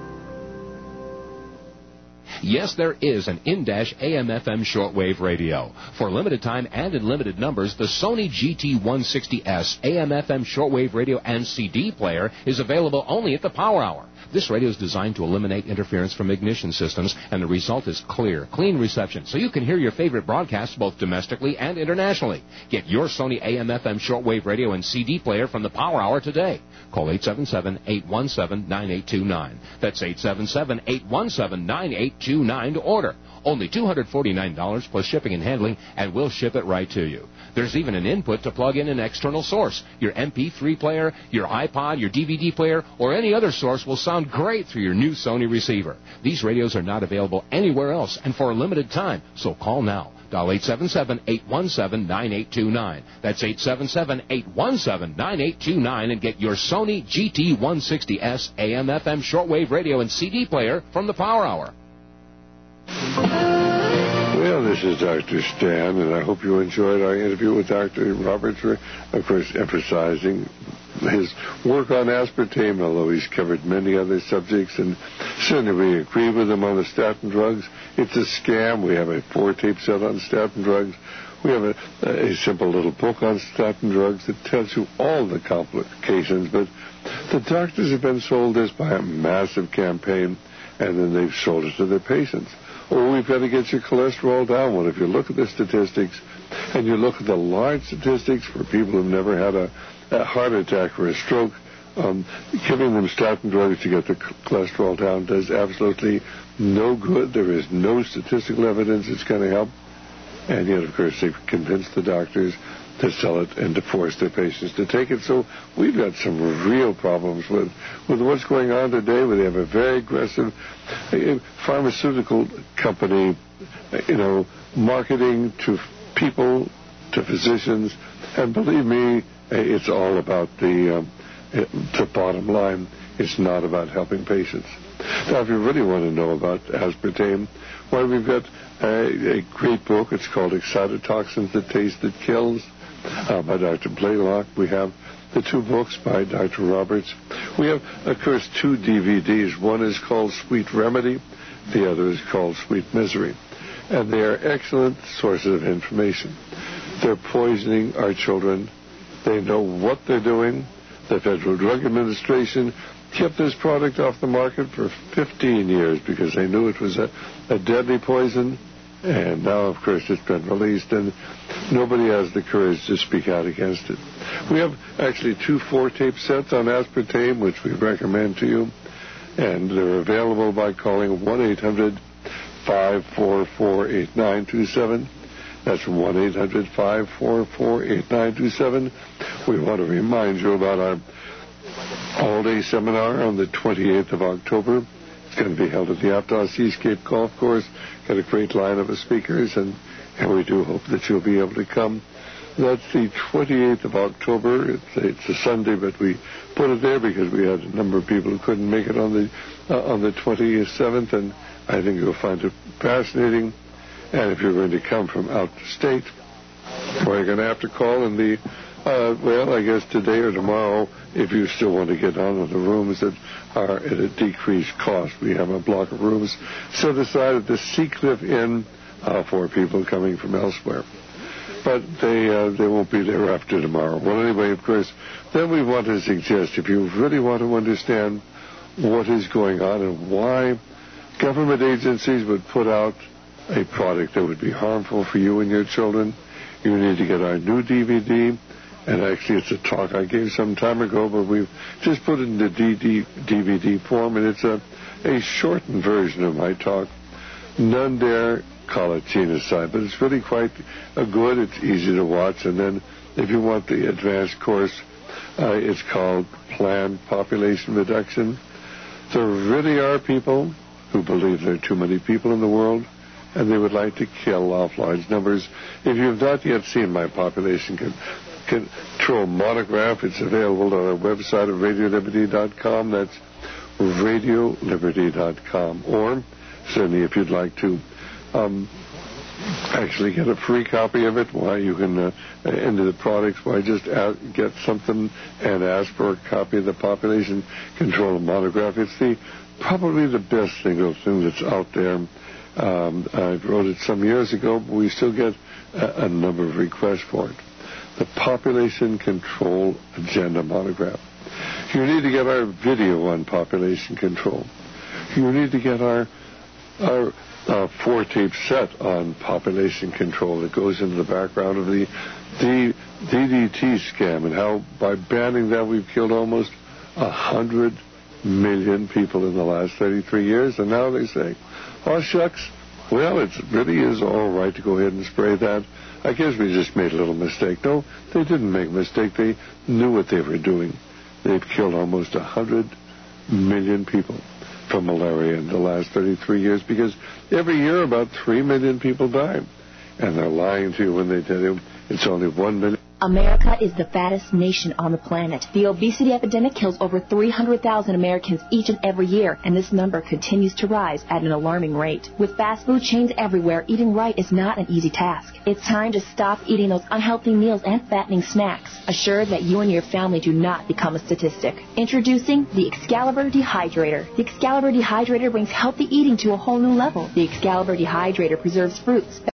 Yes, there is an in-dash A M F M shortwave radio. For limited time and in limited numbers, the Sony G T one sixty S A M F M shortwave radio and C D player is available only at the Power Hour. This radio is designed to eliminate interference from ignition systems, and the result is clear, clean reception, so you can hear your favorite broadcasts both domestically and internationally. Get your Sony A M F M shortwave radio and C D player from the Power Hour today. Call eight seven seven, eight one seven, nine eight two nine. That's eight seven seven, eight one seven, nine eight two nine to order. Only two hundred forty-nine dollars plus shipping and handling, and we'll ship it right to you. There's even an input to plug in an external source. Your M P three player, your iPod, your D V D player, or any other source will sound great through your new Sony receiver. These radios are not available anywhere else and for a limited time, so call now. Dial eight seven seven, eight one seven, nine eight two nine. That's eight seven seven, eight one seven, nine eight two nine and get your Sony G T one sixty S A M F M shortwave radio and C D player from the Power Hour.
Well, this is Doctor Stan, and I hope you enjoyed our interview with Doctor Roberts, of course, emphasizing his work on aspartame, although he's covered many other subjects, and certainly we agree with him on the statin drugs. It's a scam. We have a four-tape set on statin drugs. We have a, a simple little book on statin drugs that tells you all the complications, but the doctors have been sold this by a massive campaign, and then they've sold it to their patients. Oh, we've got to get your cholesterol down. Well, if you look at the statistics, and you look at the large statistics for people who've never had a, a heart attack or a stroke, um, giving them statin drugs to get the cholesterol down does absolutely no good. There is no statistical evidence it's going to help. And yet, of course, they've convinced the doctors to sell it and to force their patients to take it. So we've got some real problems with, with what's going on today, where they have a very aggressive uh, pharmaceutical company, uh, you know, marketing to people, to physicians, and believe me, it's all about the, um, the bottom line. It's not about helping patients. Now, if you really want to know about aspartame, well, we've got a, a great book. It's called Excitotoxins, The Taste That Kills, uh, by Doctor Blaylock. We have the two books by Doctor Roberts. We have, of course, two D V Ds. One is called Sweet Remedy. The other is called Sweet Misery. And they are excellent sources of information. They're poisoning our children. They know what they're doing. The Federal Drug Administration kept this product off the market for fifteen years because they knew it was a, a deadly poison. And now, of course, it's been released, and nobody has the courage to speak out against it. We have actually two four-tape sets on aspartame, which we recommend to you, and they're available by calling one eight hundred, five four four, eight nine two seven. That's one eight hundred, five four four, eight nine two seven. We want to remind you about our all-day seminar on the twenty-eighth of October. It's going to be held at the Aptos Seascape Golf Course. Got a great lineup of speakers, and, and we do hope that you'll be able to come. That's the twenty-eighth of October. It's, it's a Sunday, but we put it there because we had a number of people who couldn't make it on the uh, on the twenty-seventh, and I think you'll find it fascinating. And if you're going to come from out of state, well, you're going to have to call in the, uh, well, I guess today or tomorrow, if you still want to get on with the rooms that are at a decreased cost. We have a block of rooms set aside at the Seacliff Inn uh, for people coming from elsewhere. But they uh, they won't be there after tomorrow. Well, anyway, of course, then we want to suggest, if you really want to understand what is going on and why government agencies would put out a product that would be harmful for you and your children, You need to get our new D V D. And actually, it's a talk I gave some time ago, but we've just put it in the D V D form, and it's a, a shortened version of my talk. None dare call it genocide, but it's really quite a good. It's easy to watch. And then if you want the advanced course, uh, it's called Planned Population Reduction. There really are people who believe there are too many people in the world, and they would like to kill off large numbers. If you have not yet seen my population control monograph, it's available on our website at radio liberty dot com. That's radio liberty dot com. Or certainly if you'd like to um, actually get a free copy of it, why you can uh, into the products, why just ask, get something and ask for a copy of the population control monograph. It's the probably the best single thing that's out there. Um, I wrote it some years ago, but we still get a, a number of requests for it. The Population Control Agenda monograph. You need to get our video on population control. You need to get our our uh, four-tape set on population control that goes into the background of the, the D D T scam and how by banning that we've killed almost a hundred million people in the last thirty-three years. And now they say, oh, shucks, well, it really is all right to go ahead and spray that. I guess we just made a little mistake. No, they didn't make a mistake. They knew what they were doing. They've killed almost one hundred million people from malaria in the last thirty-three years because every year about three million people die. And they're lying to you when they tell you it's only one million.
America is the fattest nation on the planet. The obesity epidemic kills over three hundred thousand Americans each and every year, and this number continues to rise at an alarming rate. With fast food chains everywhere, eating right is not an easy task. It's time to stop eating those unhealthy meals and fattening snacks. Assure that you and your family do not become a statistic. Introducing the Excalibur Dehydrator. The Excalibur Dehydrator brings healthy eating to a whole new level. The Excalibur Dehydrator preserves fruits,